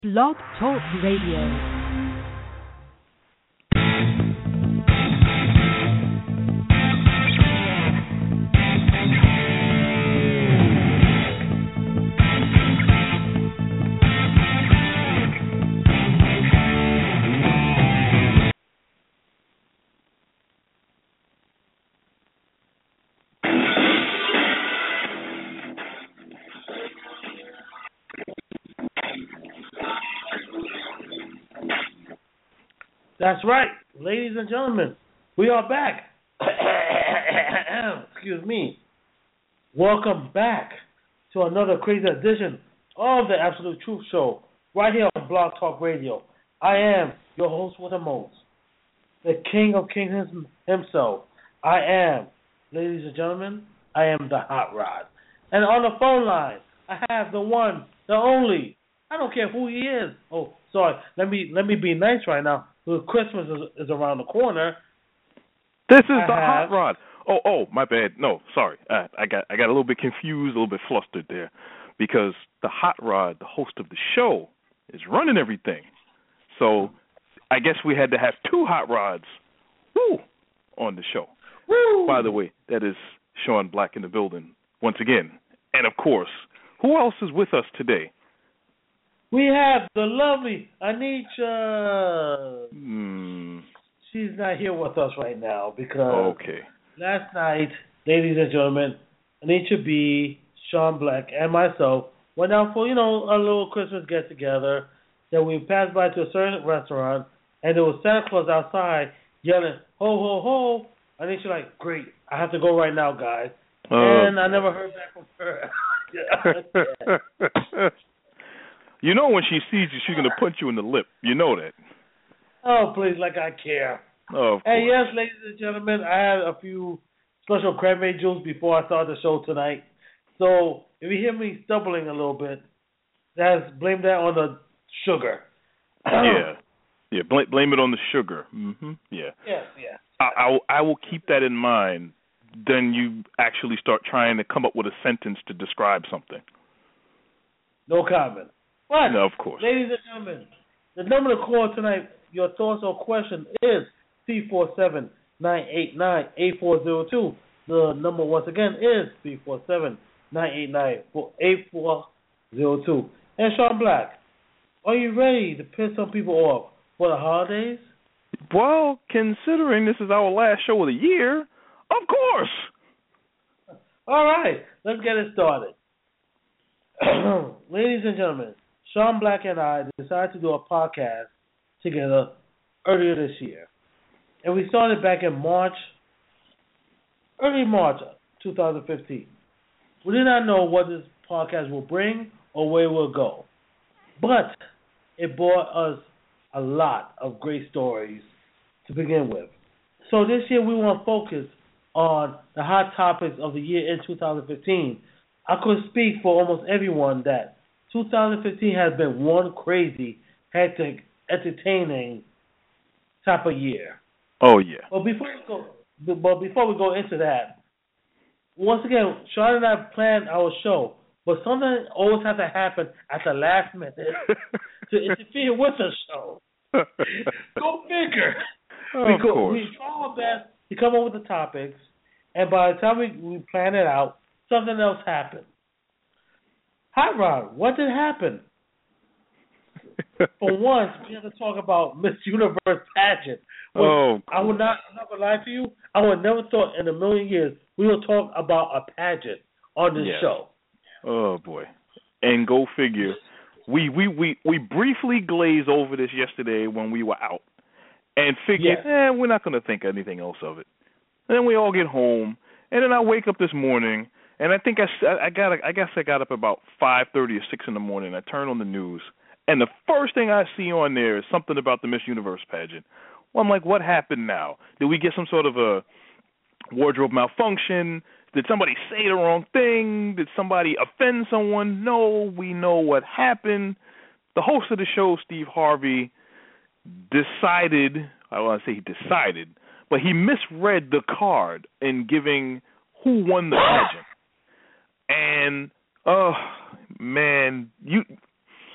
Blog Talk Radio. That's right, ladies and gentlemen, we are back. Excuse me. Welcome back to another crazy edition of the Absolute Truth Show, right here on Blog Talk Radio. I am your host with the most, the King of Kings himself. I am, ladies and gentlemen, I am the Hot Rod. And on the phone line, I have the one, the only. I don't care who he is. Oh, sorry. Let me be nice right now. Christmas is around the corner. This is the Hot Rod. Oh, my bad. No, sorry. I got a little bit confused, a little bit flustered there, because the Hot Rod, the host of the show, is running everything. So I guess we had to have two Hot Rods, on the show. Woo! By the way, that is Sean Black in the building once again. And of course, who else is with us today? We have the lovely Anisha. She's not here with us right now because last night, ladies and gentlemen, Anisha B, Sean Black, and myself went out for, a little Christmas get-together. Then we passed by to a certain restaurant, and there was Santa Claus outside yelling, ho, ho, ho. Anisha like, great, I have to go right now, guys. And I never heard back from her. You know when she sees you, she's going to punch you in the lip. You know that. Oh, please, like I care. Oh, of course. And yes, ladies and gentlemen, I had a few special cranberry juice before I started the show tonight. So if you hear me stumbling a little bit, blame that on the sugar. Yeah. Blame it on the sugar. Mm-hmm. Yeah. Yes. I will keep that in mind. Then you actually start trying to come up with a sentence to describe something. No comment. But, no, of course. Ladies and gentlemen, the number to call tonight, your thoughts or question is 347-989-8402. The number, once again, is 347-989-8402. And Sean Black, are you ready to piss some people off for the holidays? Well, considering this is our last show of the year, of course. All right, let's get it started. Ladies and gentlemen, Sean Black and I decided to do a podcast together earlier this year. And we started back in early March 2015. We did not know what this podcast will bring or where it will go. But it brought us a lot of great stories to begin with. So this year we want to focus on the hot topics of the year in 2015. I could speak for almost everyone that 2015 has been one crazy, hectic, entertaining type of year. Oh yeah. But before we go into that, once again, Sean and I planned our show, but something always has to happen at the last minute to interfere with the show. Go figure. Of course. We try our best to come up with the topics, and by the time we plan it out, something else happened. Hot Rod, what did happen? For once, we have to talk about Miss Universe pageant. Cool. I would not, I'm not going to lie to you, I would never thought in a million years we would talk about a pageant on this show. Oh, boy. And go figure. We briefly glazed over this yesterday when we were out and figured, we're not going to think anything else of it. And then we all get home, and then I wake up this morning, and I think I guess I got up about 5:30 or 6 in the morning. I turn on the news, and the first thing I see on there is something about the Miss Universe pageant. Well, I'm like, what happened now? Did we get some sort of a wardrobe malfunction? Did somebody say the wrong thing? Did somebody offend someone? No, we know what happened. The host of the show, Steve Harvey, decided, I want to say he decided, but he misread the card in giving who won the pageant. And, oh, man,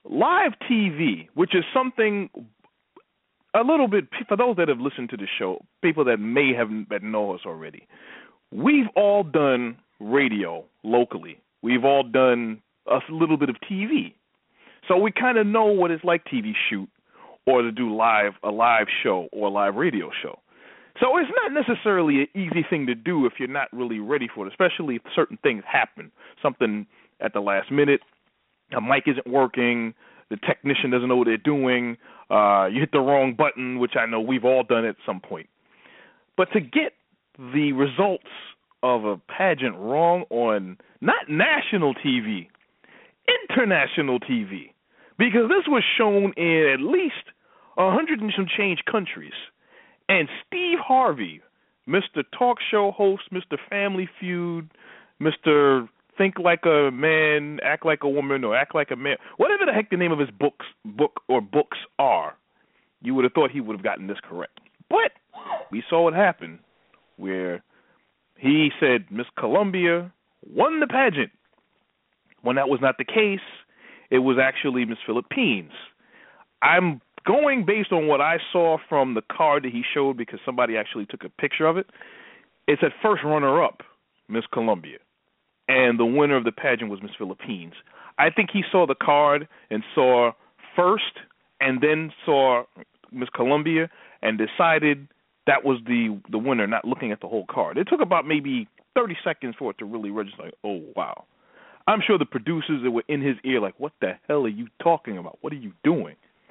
live TV, which is something a little bit, for those that have listened to the show, people that may have know us already, we've all done radio locally. We've all done a little bit of TV. So we kind of know what it's like TV shoot or to do a live show or a live radio show. So it's not necessarily an easy thing to do if you're not really ready for it, especially if certain things happen. Something at the last minute, a mic isn't working, the technician doesn't know what they're doing, you hit the wrong button, which I know we've all done at some point. But to get the results of a pageant wrong on not national TV, international TV, because this was shown in at least 100 and some change countries. And Steve Harvey, Mr. Talk Show host, Mr. Family Feud, Mr. Think Like a Man, Act Like a Woman, or Act Like a Man, whatever the heck the name of his book books are, you would have thought he would have gotten this correct. But we saw what happened, where he said Miss Columbia won the pageant. When that was not the case, it was actually Miss Philippines. I'm going based on what I saw from the card that he showed, because somebody actually took a picture of it. It said first runner-up, Miss Columbia. And the winner of the pageant was Miss Philippines. I think he saw the card and saw first and then saw Miss Columbia and decided that was the winner, not looking at the whole card. It took about maybe 30 seconds for it to really register. Like, oh, wow. I'm sure the producers that were in his ear like, what the hell are you talking about? What are you doing?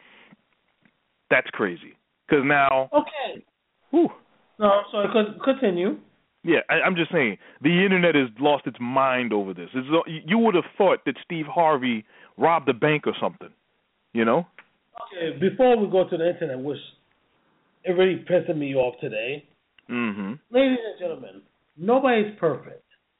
That's crazy. Because now... Okay. Whew. No, sorry, continue. Yeah, I'm just saying, the Internet has lost its mind over this. You would have thought that Steve Harvey robbed a bank or something, you know? Okay, before we go to the Internet, which it really pissed me off today, ladies and gentlemen, nobody's perfect.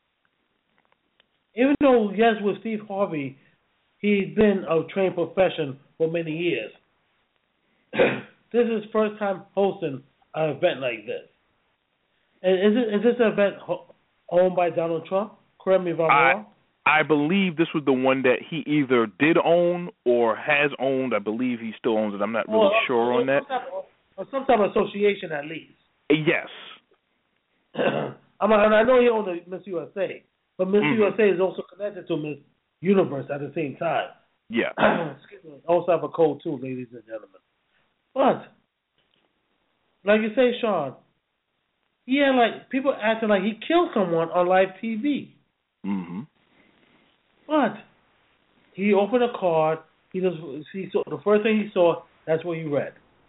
Even though, yes, with Steve Harvey, he's been a trained profession for many years. This is his first time hosting an event like this. And is this an event owned by Donald Trump? Correct me if I'm wrong. I believe this was the one that he either did own or has owned. I believe he still owns it. I'm not really sure on that. Some type of association at least. Yes. I know he owns Miss USA, but Miss USA is also connected to Miss Universe at the same time. Yeah. Excuse me. Also have a code too, ladies and gentlemen. But, like you say, Sean, yeah, like people acting like he killed someone on live TV. But he opened a card. He saw the first thing he saw. That's what he read.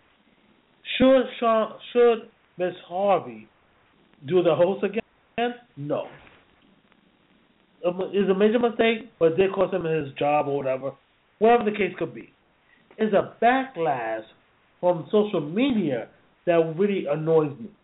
Should Miss Harvey do the host again? No. It's a major mistake, but it did cost him his job or whatever. Whatever the case could be, it's a backlash from social media that really annoys me.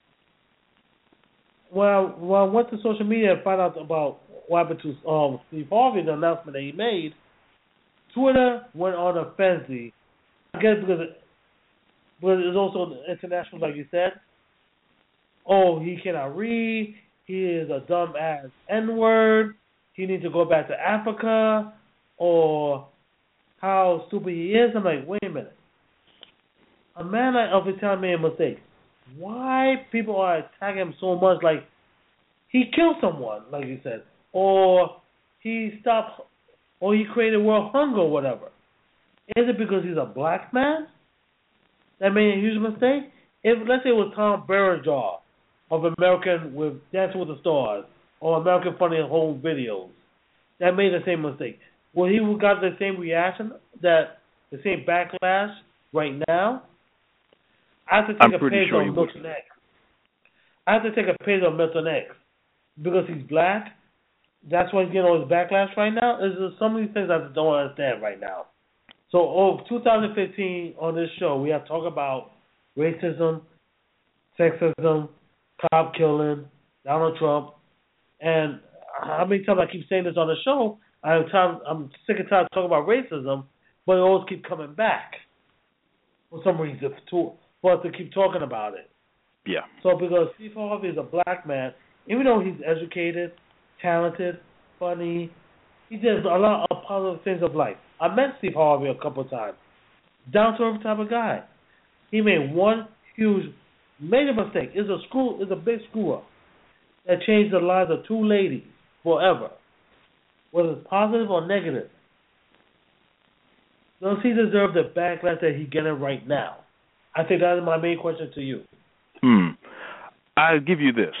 When I went to social media and found out about what happened to Steve Harvey, the announcement that he made, Twitter went on a frenzy. I guess because it's also international, like you said. Oh, he cannot read. He is a dumb-ass N-word. He needs to go back to Africa. Or how stupid he is. I'm like, wait a minute. A man of Italian made a mistake. Why people are attacking him so much? Like, he killed someone, like you said, or he stopped, or he created world hunger, or whatever. Is it because he's a black man that made a huge mistake? If let's say it was Tom Berenger of American with Dancing with the Stars or American Funny Home Videos that made the same mistake, will he got the same reaction, that the same backlash right now? I have to take a page on Milton X. I have to take a page on Milton X because he's black. That's why he's getting all his backlash right now. There's some of these things I don't understand right now. So, 2015 on this show, we have to talk about racism, sexism, cop killing, Donald Trump, and how many times I keep saying this on the show? I'm sick and tired of talking about racism, but it always keep coming back for some reason for us to keep talking about it. Yeah. So because Steve Harvey is a black man, even though he's educated, talented, funny, he does a lot of positive things of life. I met Steve Harvey a couple of times. Down to earth type of guy. He made one major mistake. It's a big screw up that changed the lives of two ladies forever, whether it's positive or negative. Does he deserve the backlash that he's getting right now? I think that is my main question to you. I'll give you this.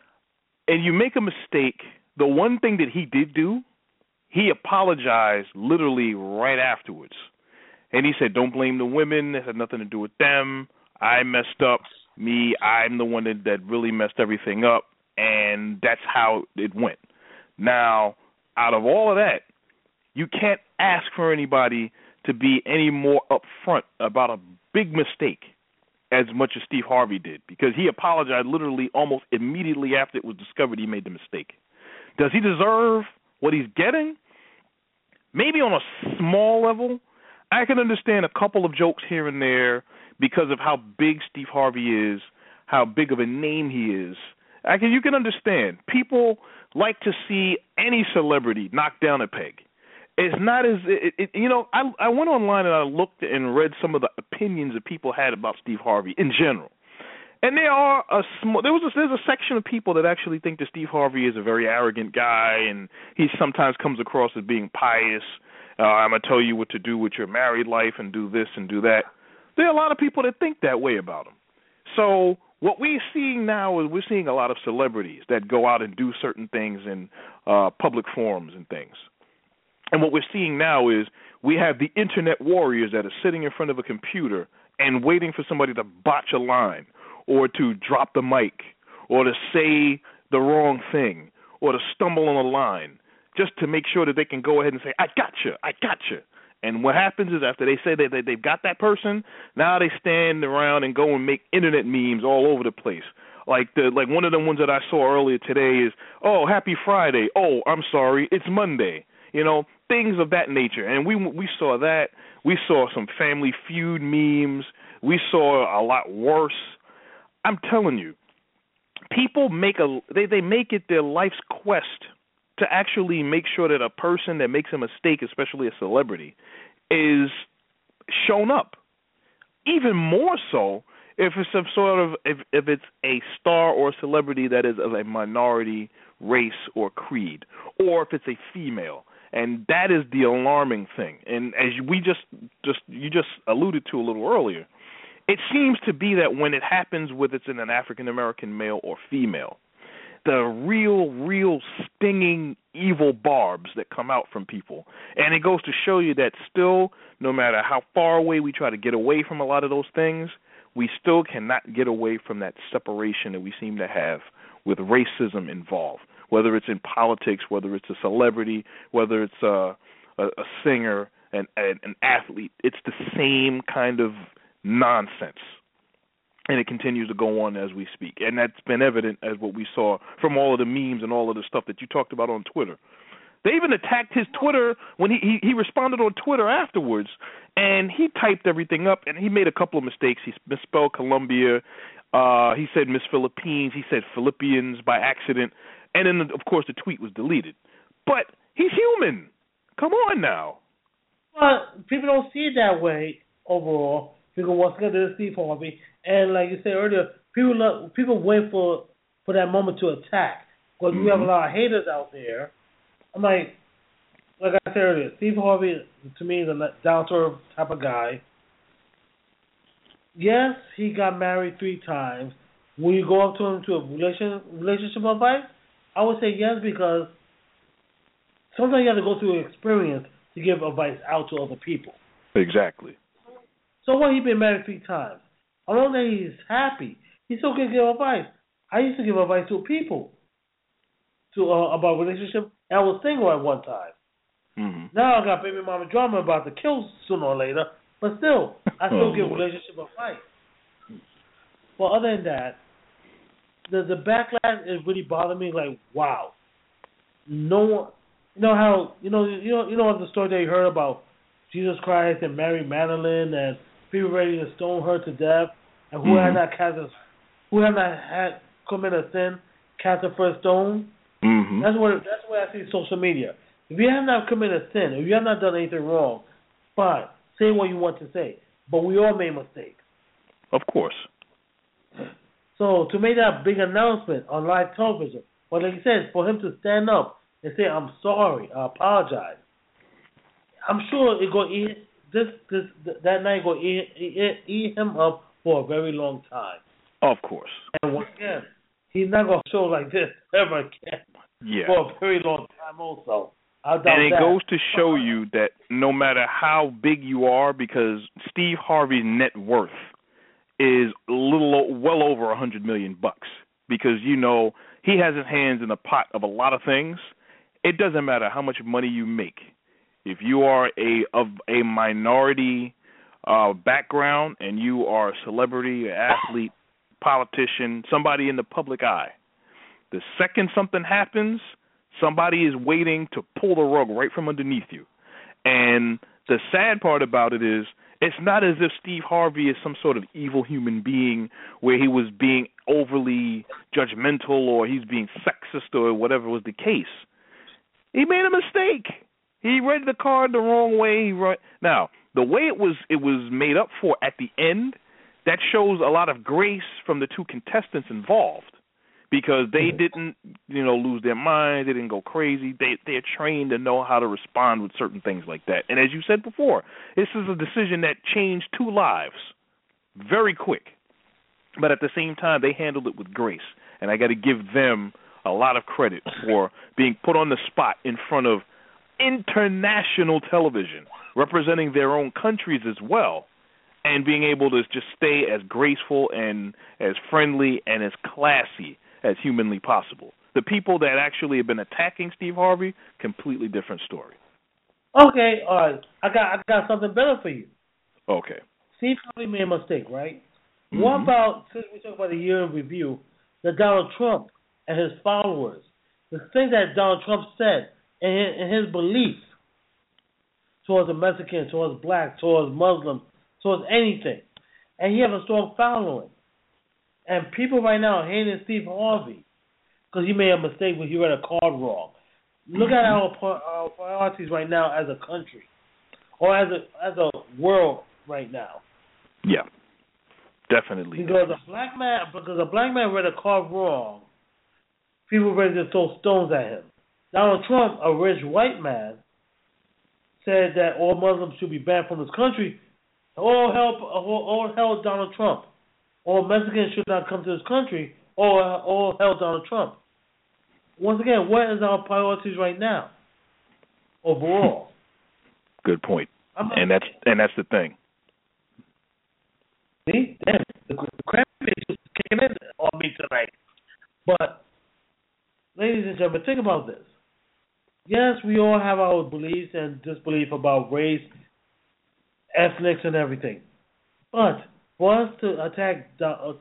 And you make a mistake. The one thing that he did do, he apologized literally right afterwards. And he said, don't blame the women. It had nothing to do with them. I messed up. I'm the one that really messed everything up. And that's how it went. Now, out of all of that, you can't ask for anybody to be any more upfront about a big mistake as much as Steve Harvey did, because he apologized literally almost immediately after it was discovered he made the mistake. Does he deserve what he's getting? Maybe on a small level. I can understand a couple of jokes here and there because of how big Steve Harvey is, how big of a name he is. You can understand. People like to see any celebrity knock down a peg. It's not as I went online and I looked and read some of the opinions that people had about Steve Harvey in general, and there's a section of people that actually think that Steve Harvey is a very arrogant guy and he sometimes comes across as being pious. I'm gonna tell you what to do with your married life and do this and do that. There are a lot of people that think that way about him. So what we're seeing now is we're seeing a lot of celebrities that go out and do certain things in public forums and things. And what we're seeing now is we have the internet warriors that are sitting in front of a computer and waiting for somebody to botch a line or to drop the mic or to say the wrong thing or to stumble on a line just to make sure that they can go ahead and say, I gotcha. And what happens is after they say that they've got that person, now they stand around and go and make internet memes all over the place. Like one of the ones that I saw earlier today is, oh, happy Friday. Oh, I'm sorry, it's Monday. Things of that nature. And we saw that. We saw some Family Feud memes. We saw a lot worse. I'm telling you, people make they make it their life's quest to actually make sure that a person that makes a mistake, especially a celebrity, is shown up. Even more so if it's some sort of if it's a star or a celebrity that is of a minority race or creed, or if it's a female. And that is the alarming thing. And as you just alluded to a little earlier, it seems to be that when it happens, whether it's in an African-American male or female, the real stinging evil barbs that come out from people. And it goes to show you that still, no matter how far away we try to get away from a lot of those things, we still cannot get away from that separation that we seem to have with racism involved. Whether it's in politics, whether it's a celebrity, whether it's a singer, an athlete, it's the same kind of nonsense. And it continues to go on as we speak. And that's been evident as what we saw from all of the memes and all of the stuff that you talked about on Twitter. They even attacked his Twitter when he responded on Twitter afterwards, and he typed everything up, and he made a couple of mistakes. He misspelled Colombia. He said Miss Philippines. He said Philippians by accident. And then, of course, the tweet was deleted. But he's human. Come on now. Well, people don't see it that way overall. People once again to Steve Harvey, and like you said earlier, people wait for that moment to attack. Because we have a lot of haters out there. I'm like I said earlier, Steve Harvey to me is a down to earth type of guy. Yes, he got married 3 times. Will you go up to him to a relationship advice? I would say yes, because sometimes you have to go through an experience to give advice out to other people. Exactly. So what? He's been married 3 times. I don't think he's happy. He still can give advice. I used to give advice to people about relationship, and I was single at one time. Mm-hmm. Now I got baby mama drama about to kill sooner or later, but still, I still give relationship advice. Well, other than that, the backlash is really bothering me. Like, wow, no one. You know how you know the story that you heard about Jesus Christ and Mary Magdalene and people ready to stone her to death, and who had not committed a sin, cast the first stone. Mm-hmm. That's what I see social media. If you have not committed a sin, if you have not done anything wrong, fine. Say what you want to say. But we all made mistakes. Of course. So to make that big announcement on live television, well, like you said, for him to stand up and say, "I'm sorry, I apologize," I'm sure it going that night going to eat him up for a very long time. Of course. And once again, he's not going to show like this ever again. Yeah. For a very long time also. And it goes to show you that no matter how big you are, because Steve Harvey's net worth is well over $100 million, because he has his hands in the pot of a lot of things. It doesn't matter how much money you make. If you are of a minority background and you are a celebrity, an athlete, politician, somebody in the public eye, the second something happens, somebody is waiting to pull the rug right from underneath you. And the sad part about it is, it's not as if Steve Harvey is some sort of evil human being where he was being overly judgmental or he's being sexist or whatever was the case. He made a mistake. He read the card the wrong way. Now, the way it was made up for at the end, that shows a lot of grace from the two contestants involved, because they didn't, lose their minds. They didn't go crazy. They're trained to know how to respond with certain things like that. And as you said before, this is a decision that changed 2 lives very quick. But at the same time, they handled it with grace. And I got to give them a lot of credit for being put on the spot in front of international television, representing their own countries as well, and being able to just stay as graceful and as friendly and as classy as humanly possible. The people that actually have been attacking Steve Harvey, completely different story. Okay, all right. I got something better for you. Okay. Steve Harvey made a mistake, right? Mm-hmm. What about, since we talk about the year in review, that Donald Trump and his followers, the things that Donald Trump said in his belief towards the Mexican, towards black, towards Muslim, towards anything, and he has a strong following. And people right now are hating Steve Harvey because he made a mistake when he read a card wrong. Look at our priorities right now as a country, or as a world right now. Yeah, definitely. Because a black man read a card wrong, people ready to throw stones at him. Donald Trump, a rich white man, said that all Muslims should be banned from his country. All hell Donald Trump. All Mexicans should not come to this country. All hell Donald Trump. Once again, what is our priorities right now? Overall. Good point. And that's the thing. See? Damn, the crap just came in on me tonight. But, ladies and gentlemen, think about this. Yes, we all have our beliefs and disbelief about race, ethnics, and everything. But for us to attack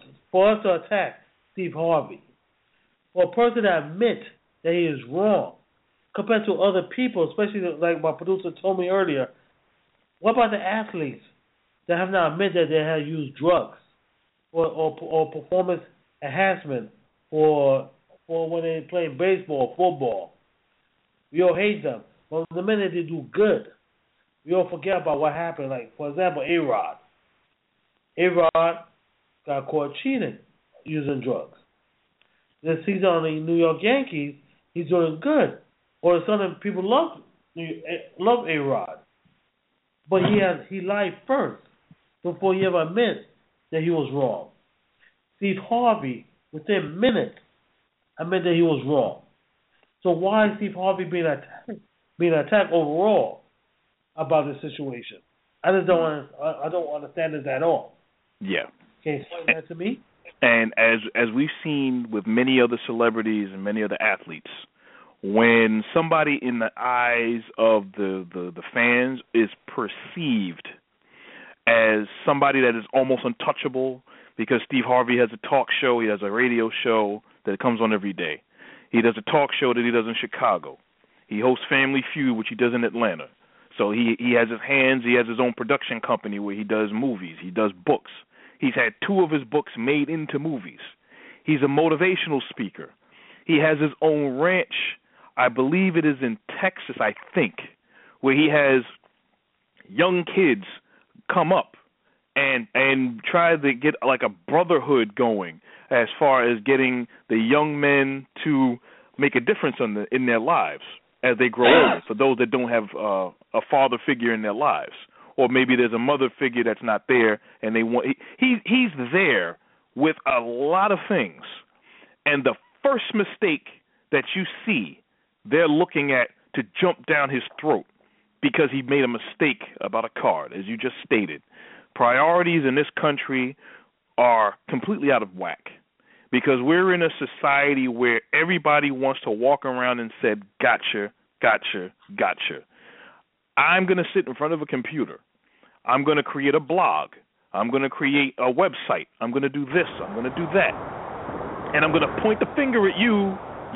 Steve Harvey, for a person to admit that he is wrong, compared to other people, especially like my producer told me earlier, what about the athletes that have not admitted that they have used drugs or performance enhancement for when they play baseball or football? We all hate them. But the minute they do good, we all forget about what happened. Like, for example, A-Rod. A-Rod got caught cheating, using drugs. This season on the New York Yankees, he's doing good. All of a sudden, people love A-Rod. But he lied first before he ever admit that he was wrong. Steve Harvey, within minutes, admitted that he was wrong. So why is Steve Harvey being attacked overall about this situation? I don't understand this at all. Yeah. Can you explain that to me? And as we've seen with many other celebrities and many other athletes, when somebody in the eyes of the fans is perceived as somebody that is almost untouchable, because Steve Harvey has a talk show, he has a radio show that comes on every day. He does a talk show that he does in Chicago. He hosts Family Feud, which he does in Atlanta. So he has his hands, he has his own production company where he does movies, he does books. He's had 2 of his books made into movies. He's a motivational speaker. He has his own ranch I believe it is in Texas, I think, where he has young kids come up and try to get like a brotherhood going as far as getting the young men to make a difference in their lives as they grow older, for those that don't have a father figure in their lives. Or maybe there's a mother figure that's not there, and they want he's there with a lot of things. And the first mistake that you see, they're looking at to jump down his throat because he made a mistake about a card, as you just stated. Priorities in this country are completely out of whack because we're in a society where everybody wants to walk around and say, gotcha, gotcha, gotcha. I'm going to sit in front of a computer. I'm going to create a blog. I'm going to create a website. I'm going to do this. I'm going to do that. And I'm going to point the finger at you,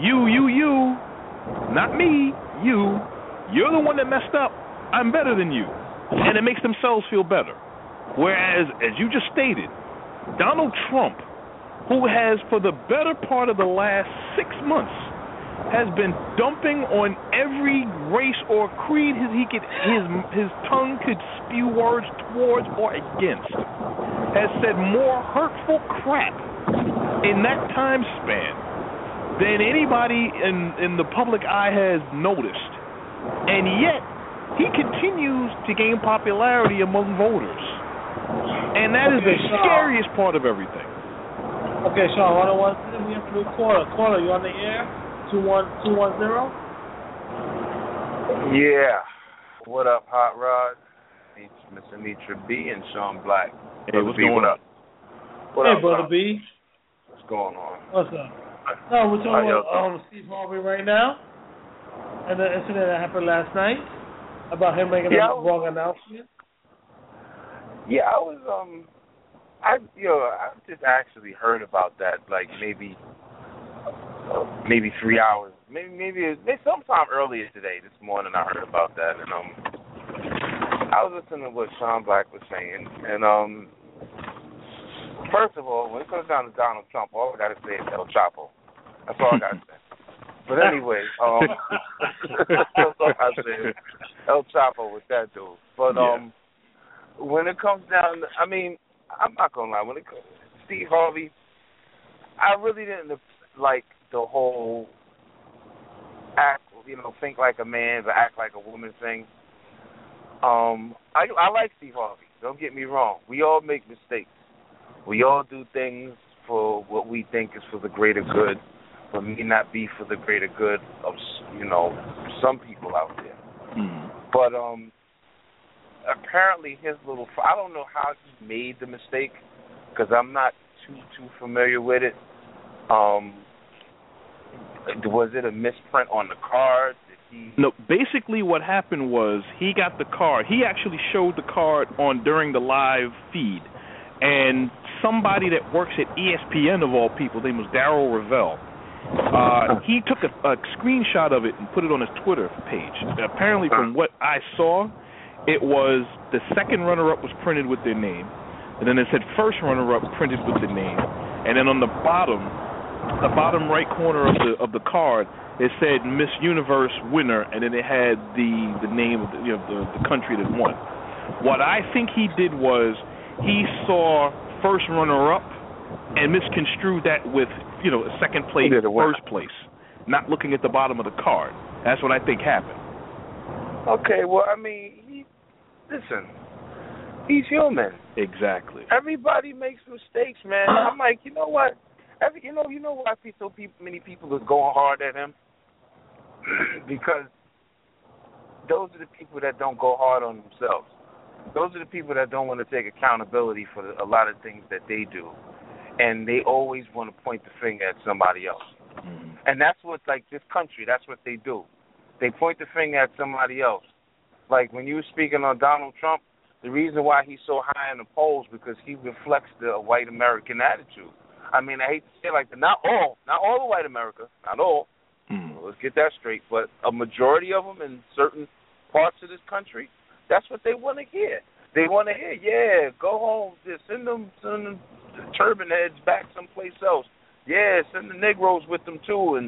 not me, you. You're the one that messed up. I'm better than you. And it makes themselves feel better. Whereas, as you just stated, Donald Trump, who has for the better part of the last 6 months has been dumping on every race or creed his tongue could spew words towards or against, has said more hurtful crap in that time span than anybody in the public eye has noticed. And yet, he continues to gain popularity among voters. And that is the scariest part of everything. Okay, Sean, we have a new caller. Caller, you on the air? 210? Yeah. What up, Hot Rod? It's Miss Anitra B and Sean Black. Hey, what's going on? What hey, up, Brother B. What's going on? What's up? No, we're talking about Steve Harvey right now and the incident that happened last night about him making a wrong announcement. Yeah, I just actually heard about that like maybe 3 hours, maybe sometime earlier today. This morning I heard about that, and I was listening to what Sean Black was saying, and first of all, when it comes down to Donald Trump, all I gotta say is El Chapo. That's all I gotta say. But anyway, that's all I say. El Chapo with that dude. But when it comes down, I mean, I'm not gonna lie. When it comes to Steve Harvey, I really didn't like the whole think like a man but act like a woman thing. I like Steve Harvey. Don't get me wrong. We all make mistakes. We all do things for what we think is for the greater good, but may not be for the greater good of some people out there. Mm-hmm. But apparently his I don't know how he made the mistake because I'm not too familiar with it. Was it a misprint on the card? No, basically what happened was he got the card. He actually showed the card during the live feed, and somebody that works at ESPN of all people, his name was Darryl Revel. He took a screenshot of it and put it on his Twitter page. Apparently, from what I saw, it was the second runner-up was printed with their name, and then it said first runner-up printed with the name, and then on the bottom right corner of the card, it said Miss Universe winner, and then it had the name of the country that won. What I think he did was he saw first runner-up and misconstrued that with second place, first place, not looking at the bottom of the card. That's what I think happened. Okay, well, I mean, listen, he's human. Exactly. Everybody makes mistakes, man. I'm like, you know what? You know why so many people are going hard at him? Because those are the people that don't go hard on themselves. Those are the people that don't want to take accountability for a lot of things that they do. And they always want to point the finger at somebody else. Mm-hmm. And that's what, like, this country, that's what they do. They point the finger at somebody else. Like, when you were speaking on Donald Trump, the reason why he's so high in the polls because he reflects the white American attitude. I mean, I hate to say it like that. Not all of white America, not all. Mm-hmm. Let's get that straight. But a majority of them in certain parts of this country, that's what they want to hear. They want to hear, yeah, go home, just send them turban heads back someplace else. Yeah, send the Negroes with them too, and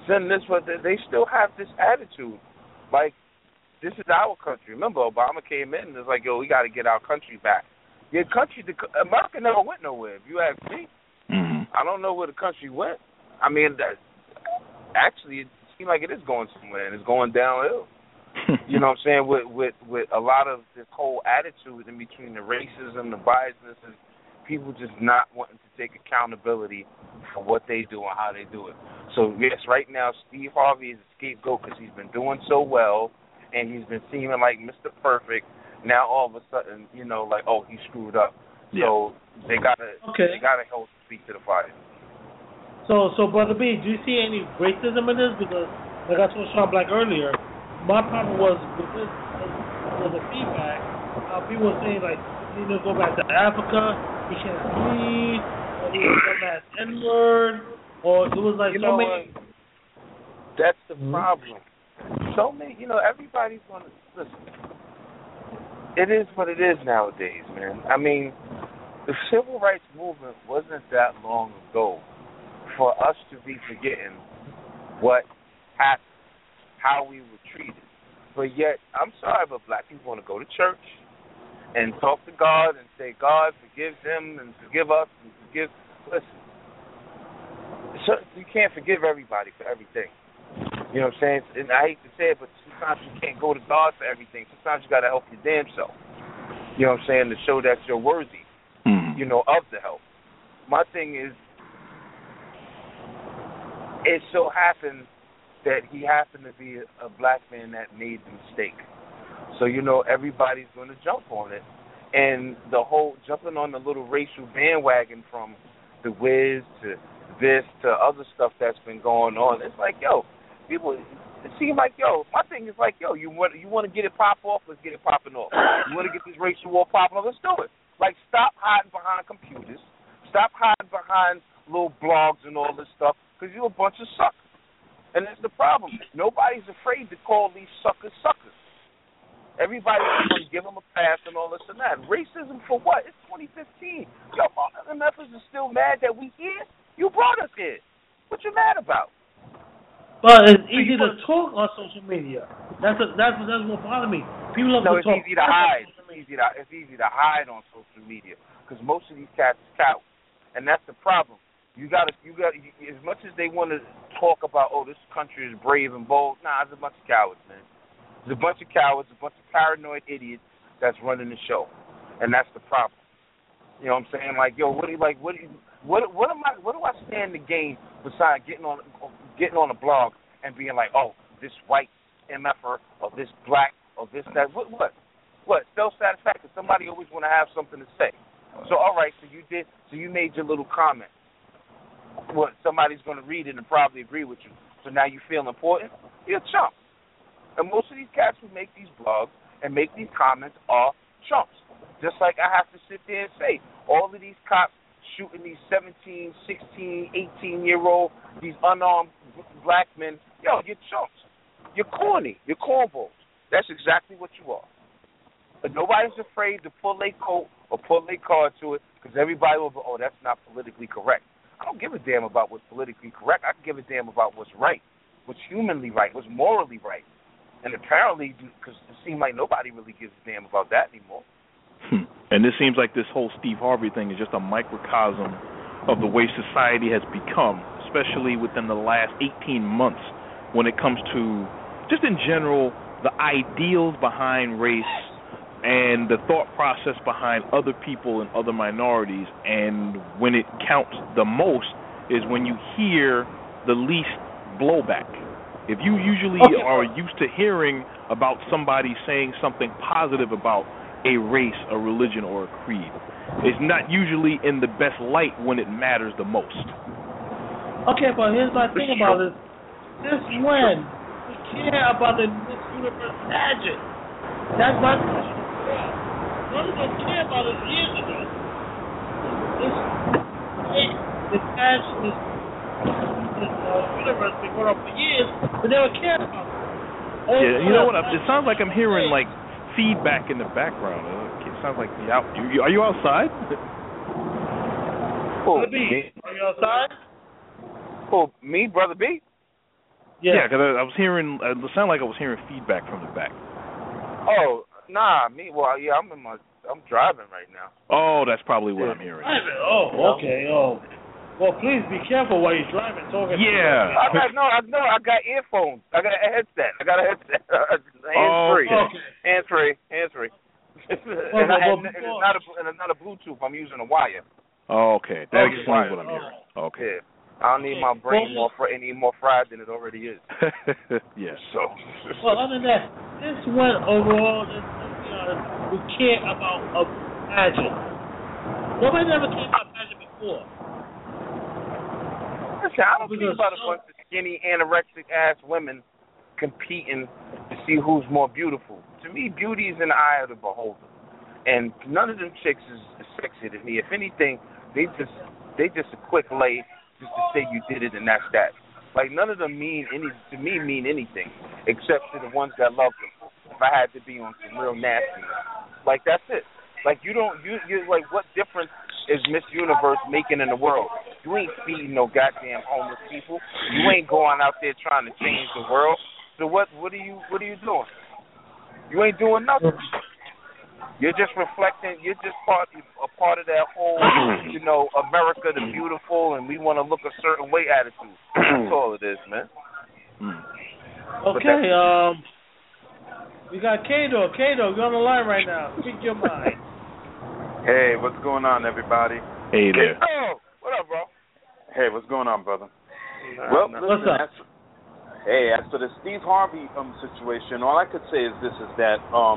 send this, but they still have this attitude. Like, this is our country. Remember, Obama came in and was like, yo, we got to get our country back. Your country, America never went nowhere, if you ask me. Mm-hmm. I don't know where the country went. I mean, actually, it seems like it is going somewhere, and it's going downhill. You know what I'm saying? With a lot of this whole attitude in between the racism, the biasness, and people just not wanting to take accountability for what they do and how they do it. So, yes, right now, Steve Harvey is a scapegoat because he's been doing so well, and he's been seeming like Mr. Perfect. Now, all of a sudden, you know, like, oh, he screwed up. Yeah. So they gotta hold his feet to the fire. So, Brother B, do you see any racism in this? Because, like I told Sean Black earlier, my problem was with this, was the feedback. People were saying, like, you need to go back to Africa, he can't leave, or he was some ass N-word, or it was like so many. That's the problem. So many, everybody's going to, listen, it is what it is nowadays, man. I mean, the civil rights movement wasn't that long ago for us to be forgetting what happened, how we were treated. But yet, I'm sorry, but black people want to go to church and talk to God and say, God, forgive them and forgive us and forgive. Listen, you can't forgive everybody for everything. You know what I'm saying? And I hate to say it, but sometimes you can't go to God for everything. Sometimes you got to help your damn self. You know what I'm saying? To show that you're worthy, of the help. My thing is, it so happened that he happened to be a black man that made the mistake. So, everybody's going to jump on it. And the whole jumping on the little racial bandwagon from the Wiz to this to other stuff that's been going on, it's like, yo, people, it seems like, yo, my thing is like, yo, you want to get it pop off, let's get it popping off. You want to get this racial war popping off, let's do it. Like, stop hiding behind computers. Stop hiding behind little blogs and all this stuff, because you're a bunch of suckers. And that's the problem. Nobody's afraid to call these suckers suckers. Everybody's going to give them a pass and all this and that. Racism for what? It's 2015. Yo, the Memphis is still mad that we here? You brought us here. What you mad about? But it's easy to talk on social media. That's what bothers me. People love to talk. It's easy to hide. It's easy to hide on social media because most of these cats is cowards, and that's the problem. You got as much as they want to talk about, oh, this country is brave and bold. Nah, it's a bunch of cowards, man. It's a bunch of cowards, a bunch of paranoid idiots that's running the show, and that's the problem. You know what I'm saying? Like, yo, what do I stand to gain besides getting on a blog and being like, oh, this white MFer or this black or this that? What? Self-satisfaction. Somebody always want to have something to say. So all right, so you made your little comment. What? Somebody's going to read it and probably agree with you. So now you feel important? You're a chump. And most of these cats who make these blogs and make these comments are chumps. Just like I have to sit there and say, all of these cops shooting these 17, 16, 18-year-old, these unarmed black men, yo, you're chumps. You're corny. You're cornballs. That's exactly what you are. But nobody's afraid to pull their coat or pull their card to it because everybody will go, oh, that's not politically correct. I don't give a damn about what's politically correct. I can give a damn about what's right, what's humanly right, what's morally right. And apparently, because it seems like nobody really gives a damn about that anymore. And it seems like this whole Steve Harvey thing is just a microcosm of the way society has become, especially within the last 18 months when it comes to, just in general, the ideals behind race and the thought process behind other people and other minorities. And when it counts the most is when you hear the least blowback. If you usually are used to hearing about somebody saying something positive about a race, a religion, or a creed, it's not usually in the best light when it matters the most. Okay, but here's my thing about it. Since when we care about the Miss Universe pageant? That's my question. None of us care about it years ago. The pageant is universe been going on for years, but never cared about it. Yeah, you know what? It sounds like I'm hearing like feedback in the background. It sounds like are you outside? Brother B, are you outside? Oh, me, Brother B? Yeah, because I was hearing. It sounded like I was hearing feedback from the back. Oh, nah, me. Well, yeah, I'm driving right now. Oh, that's probably what I'm hearing. Oh, okay. Oh, well, please be careful while you're driving. Talking. Yeah. I got earphones. I got a headset. Hands-free. Okay. Hands-free. And it's not a Bluetooth. I'm using a wire. Oh, okay. That explains what I'm hearing. Okay. Yeah. I don't need my brain any more fried than it already is. Yes. So. Well, other than that, this went overall. We care about a pageant. Nobody ever cared about a pageant before. Listen, I don't care about a bunch of skinny, anorexic ass women competing to see who's more beautiful. To me, beauty is in the eye of the beholder, and none of them chicks is sexy to me. If anything, they just a quick lay. Just to say you did it and that's that. Like none of them mean anything except to the ones that love them. If I had to be on some real nastiness, like that's it. Like you're like, what difference is Miss Universe making in the world? You ain't feeding no goddamn homeless people. You ain't going out there trying to change the world. So what are you doing? You ain't doing nothing. You're just reflecting. You're just a part of that whole, America the beautiful, and we want to look a certain way attitude. That's all it is, man. Okay. We got Kato. Kato, you're on the line right now. Speak your mind. Hey, what's going on, everybody? Hey there. Oh, what up, bro? Hey, what's going on, brother? Well, listen, what's up? As for the Steve Harvey situation, all I could say is this: is that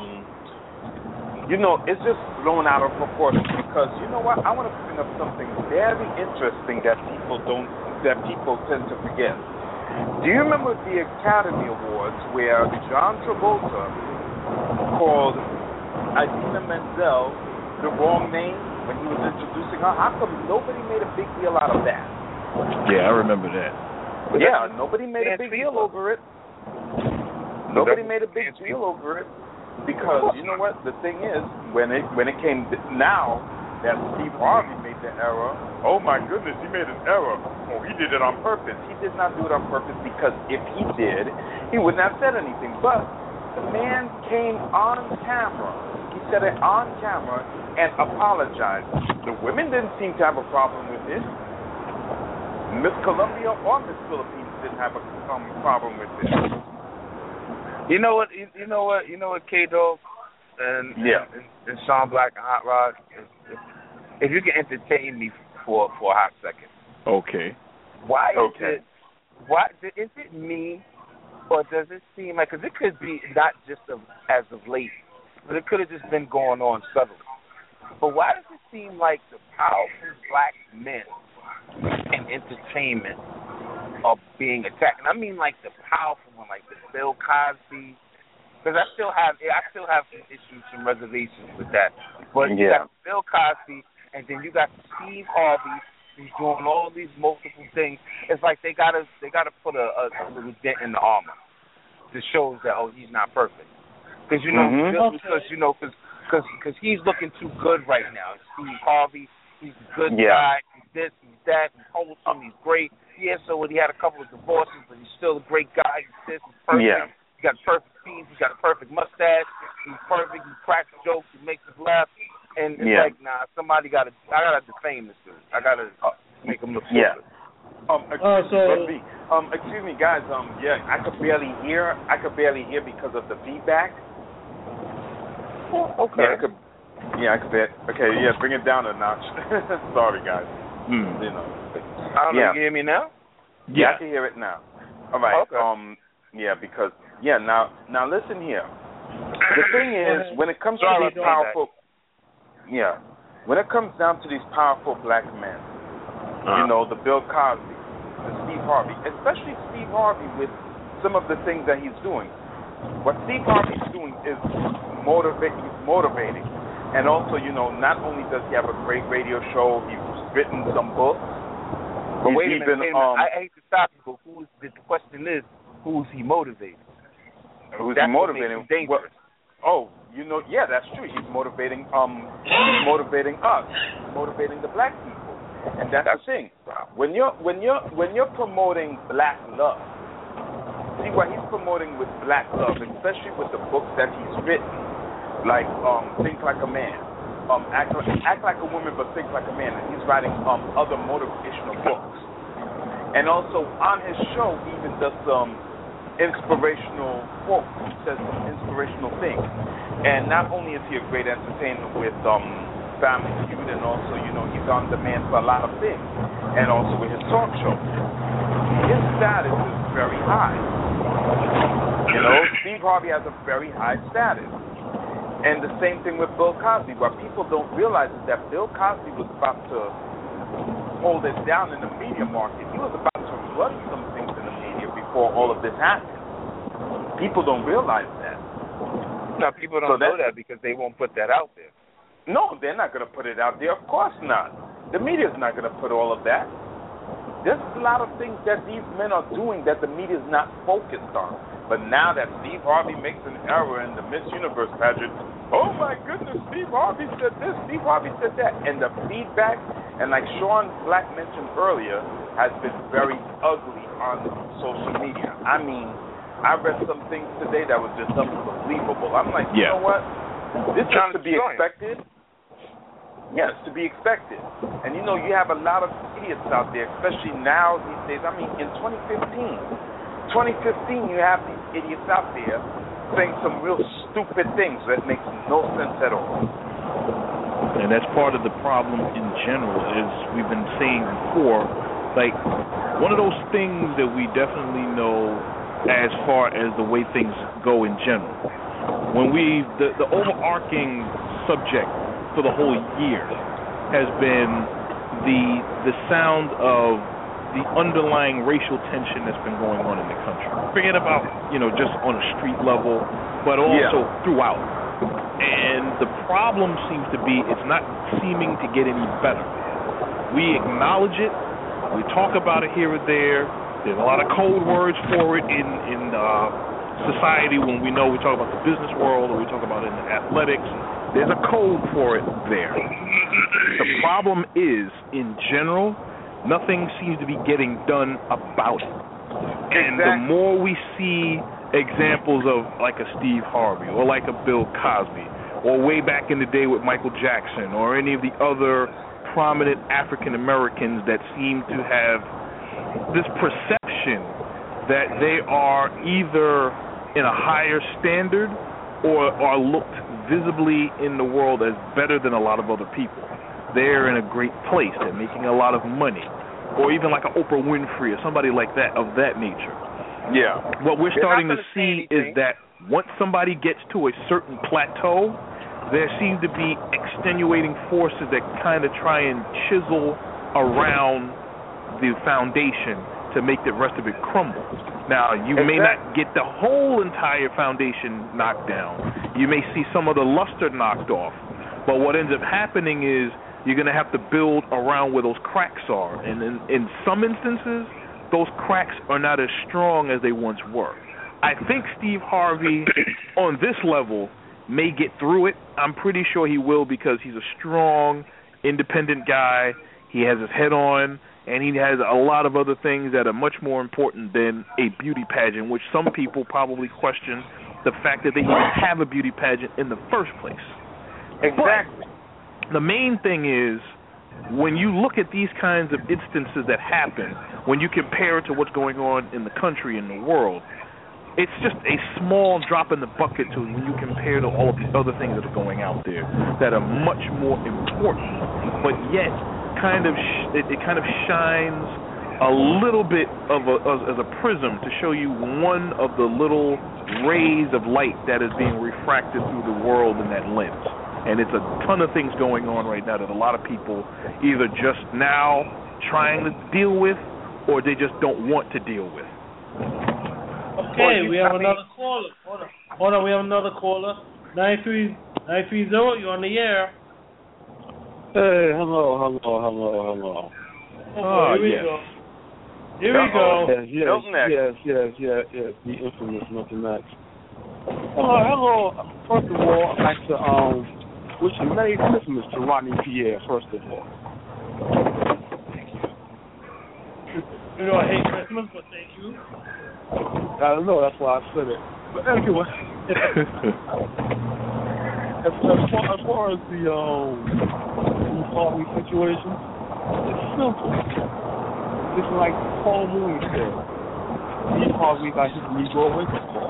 it's just blown out of proportion. Because you know what? I want to bring up something very interesting that people tend to forget. Do you remember the Academy Awards where John Travolta called Idina Menzel the wrong name when he was introducing her? How come nobody made a big deal out of that? Yeah, I remember that. Yeah, nobody made a big deal over it. Nobody made a big deal over it because you know what? The thing is, when it came now that Steve Harvey made the error, oh my goodness, he made an error. Oh, he did it on purpose. He did not do it on purpose because if he did, he wouldn't have said anything. But the man came on camera. He said it on camera and apologized. The women didn't seem to have a problem with it. Miss Colombia or Miss Philippines didn't have a problem with it. You know what, K-Dog and Sean Black and Hot Rod, if you can entertain me for a hot second. Okay. Is it me, or does it seem like, because it could be not just as of late, but it could have just been going on subtly. But why does it seem like the powerful black men in entertainment are being attacked? And I mean like the powerful one, like the Bill Cosby, because I still have some issues, some reservations with that. But you got Bill Cosby, and then you got Steve Harvey, who's doing all these multiple things. It's like they gotta put a little dent in the armor that shows that he's not perfect. Because because he's looking too good right now. Steve Harvey, he's a good guy. He's this, he's that, he's wholesome, he's great. Yeah, so he had a couple of divorces, but he's still a great guy. He's this, he's perfect. Yeah. He's got perfect teeth. He's got a perfect mustache. He's perfect. He cracks jokes. He makes us laugh. And it's like, nah, I gotta defame this dude. I gotta make him look stupid. Excuse me, guys. I could barely hear. Because of the feedback. Okay. I could bring it down a notch. Sorry, guys. You know. I don't know. You hear me now? Yeah, I can hear it now. All right. Okay. Now listen here. The thing is, when it comes to these powerful, when it comes down to these powerful black men, the Bill Cosby, the Steve Harvey, especially Steve Harvey with some of the things that he's doing. What Steve Harvey's doing is motivating. And also, not only does he have a great radio show, he's written some books. But wait a minute. I hate to stop you, but the question is, who's he motivating? Who's he motivating? Dangerous. That's true. He's motivating. He's motivating us. He's motivating the black people, and that's the thing. When you're promoting black love, see what he's promoting with Black Love, especially with the books that he's written, like Think Like a Man, Act Like a Woman but Think Like a Man, and he's writing other motivational books. And also on his show, he even does some inspirational quotes. He says some inspirational things. And not only is he a great entertainer with Family Feud, and also, he's on demand for a lot of things, and also with his talk show. His status is very high. Steve Harvey has a very high status. And the same thing with Bill Cosby. What people don't realize is that Bill Cosby was about to hold it down in the media market. He was about to run some things in the media before all of this happened. People don't realize that. No, people don't know that because they won't put that out there. No, they're not going to put it out there. Of course not. The media's not going to put all of that. There's a lot of things that these men are doing that the media's not focused on. But now that Steve Harvey makes an error in the Miss Universe pageant, oh my goodness, Steve Harvey said this, Steve Harvey said that. And the feedback, and like Sean Black mentioned earlier, has been very ugly on social media. I mean, I read some things today that was just unbelievable. I'm like, you know what? This is to be expected. Yes, to be expected. And you have a lot of idiots out there, especially now these days. I mean, in 2015, you have these idiots out there saying some real stupid things that makes no sense at all. And that's part of the problem in general, is we've been saying before, like, one of those things that we definitely know as far as the way things go in general. When the overarching subject for the whole year has been the sound of the underlying racial tension that's been going on in the country. Forget about, just on a street level, but also throughout. And the problem seems to be it's not seeming to get any better. We acknowledge it. We talk about it here or there. There's a lot of code words for it in society when we talk about the business world or we talk about it in athletics. There's a code for it there. The problem is, in general, nothing seems to be getting done about it. And the more we see examples of like a Steve Harvey or like a Bill Cosby or way back in the day with Michael Jackson or any of the other prominent African Americans that seem to have this perception that they are either in a higher standard or are looked visibly in the world as better than a lot of other people. They're in a great place. They're making a lot of money. Or even like an Oprah Winfrey or somebody like that, of that nature. Yeah. What we're starting to see is that once somebody gets to a certain plateau, there seem to be extenuating forces that kind of try and chisel around the foundation to make the rest of it crumble. Now, you may not get the whole entire foundation knocked down. You may see some of the luster knocked off. But what ends up happening is you're going to have to build around where those cracks are. And in some instances, those cracks are not as strong as they once were. I think Steve Harvey, on this level, may get through it. I'm pretty sure he will, because he's a strong, independent guy. He has his head on, and he has a lot of other things that are much more important than a beauty pageant, which some people probably question the fact that they even have a beauty pageant in the first place. Exactly. But the main thing is, when you look at these kinds of instances that happen, when you compare it to what's going on in the country and the world, it's just a small drop in the bucket to when you compare to all of the other things that are going out there that are much more important, but yet it kind of shines a little bit of as a prism to show you one of the little rays of light that is being refracted through the world in that lens. And it's a ton of things going on right now that a lot of people either just now trying to deal with or they just don't want to deal with. Okay, we have another caller. Hold on, we have another caller. 930, you're on the air. Hey, hello. Oh, here we go. Yes, the infamous Milton X. Hello. First of all, I'd like to wish a Merry Christmas to Rodney Pierre, first of all. I hate Christmas, but thank you. I don't know. That's why I said it. But anyway, as far as the Harvey situation, it's simple. It's like Paul Mooney said. Steve Harvey got his Negro wake-up call.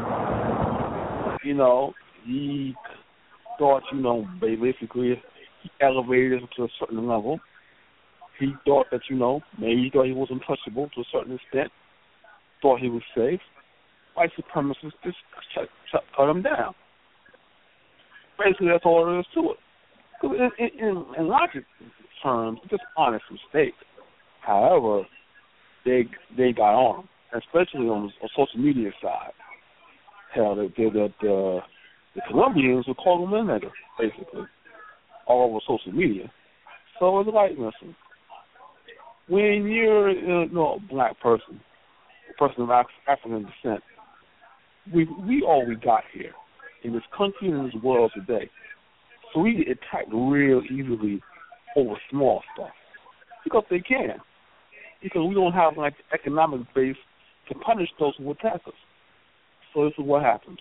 He thought, basically he elevated him to a certain level. He thought that, maybe he thought he was untouchable to a certain extent. Thought he was safe. White supremacists just cut him down. Basically, that's all there is to it. Because in logic terms, it's just honest mistake. However, they got on him, especially on social media side. Hell, the Colombians would call him a nigger, basically, all over social media. So it's like, listen, when you're a black person, a person of African descent, we all we got here in this country and in this world today. So we get attacked real easily over small stuff because they can. Because we don't have like the economic base to punish those who attack us. So this is what happens.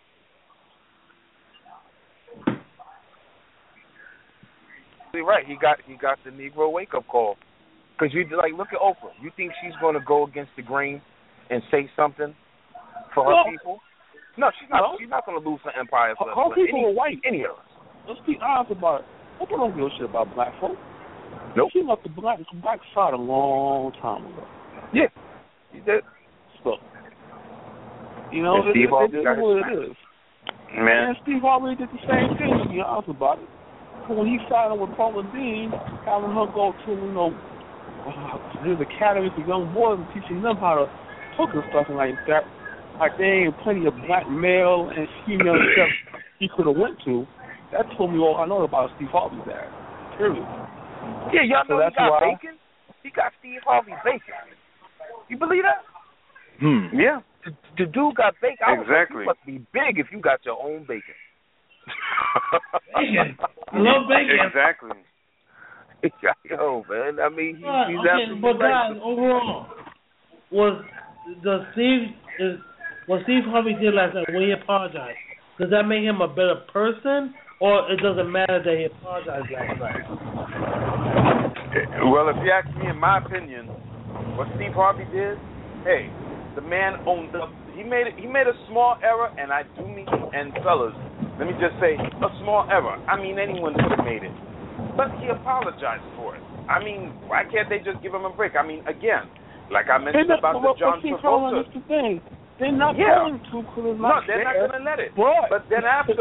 You're right. He got the Negro wake up call. Because look at Oprah. You think she's going to go against the grain and say something for her people? No, she's not. No. She's not going to lose her empire. Her people are white. Any of us. Let's be honest about it. Oprah don't give a shit about black folk. Nope. She left the black side a long time ago. Yeah, she did. So, it is what it is. Man. And Steve Harvey did the same thing, to be honest about it. When he signed up with Paula Deen, having her go to, his academy for young boys and teaching them how to cook and stuff like that. Like there ain't plenty of black male and female chefs he could have went to. That told me all I know about Steve Harvey's dad. Period. Yeah, y'all know he got bacon? He got Steve Harvey bacon. You believe that? Yeah. The dude got bacon. Exactly. You must be big if you got your own bacon. Bacon. I love bacon. Exactly. Yo, man. I mean, he's okay, absolutely but right. guys, overall, what Steve Harvey did last night when he apologized, does that make him a better person, or it doesn't matter that he apologized last night? Well, if you ask me, in my opinion, what Steve Harvey did, hey, the man owned up. He made a small error, and I do mean, and fellas, let me just say, a small error. I mean, anyone could have made it. But he apologized for it. I mean, why can't they just give him a break? I mean, again, like I mentioned about the John Travolta. That's the thing. They're not going to because it's not they're not going to let it. But then after,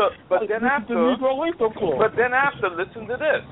listen to this.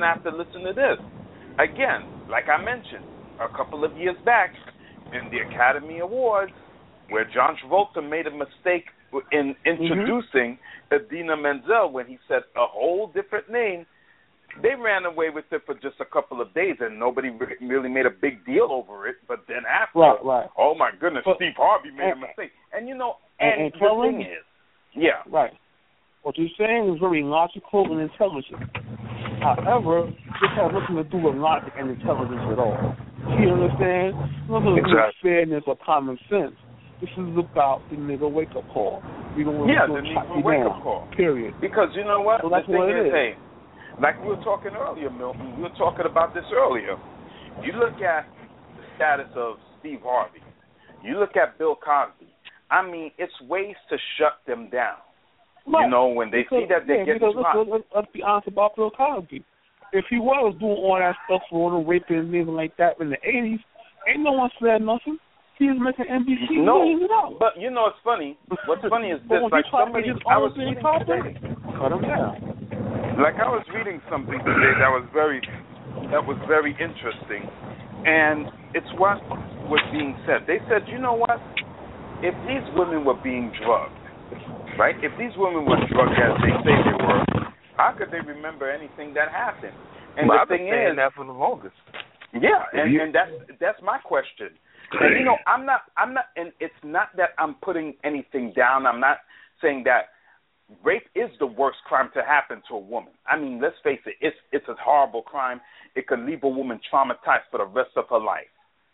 Again, like I mentioned, a couple of years back in the Academy Awards, where John Travolta made a mistake in introducing Idina Menzel when he said a whole different name, they ran away with it for just a couple of days, and nobody really made a big deal over it. But then after, oh my goodness, Steve Harvey made a mistake. And the thing is, right. What you're saying is very logical and intelligent. However, this has nothing to do with logic and intelligence at all. You understand? Nothing to do with fairness or common sense. This is about the nigga wake-up call. We don't want the nigga wake-up call. Period. Because you know what? So that's the thing what it is. Hey, like we were talking earlier, Milton, we were talking about this earlier. You look at the status of Steve Harvey. You look at Bill Cosby. I mean, it's ways to shut them down. Right. When they see that they're getting hot. Let's be honest about Bill Cosby. If he was doing all that stuff for all the raping and things like that in the 80s, ain't no one said nothing. He was making NBC millions of dollars. But it's funny. What's funny is this: like somebody, I was reading today. Cut him down. Like I was reading something today that was very interesting, and it's what was being said. They said, you know what? If these women were being drugged, right? If these women were drugged as they say they were, how could they remember anything that happened? And the thing is, that for the longest. Yeah, and that's my question. And I'm not, and it's not that I'm putting anything down. I'm not saying that rape is the worst crime to happen to a woman. I mean, let's face it, it's a horrible crime. It could leave a woman traumatized for the rest of her life.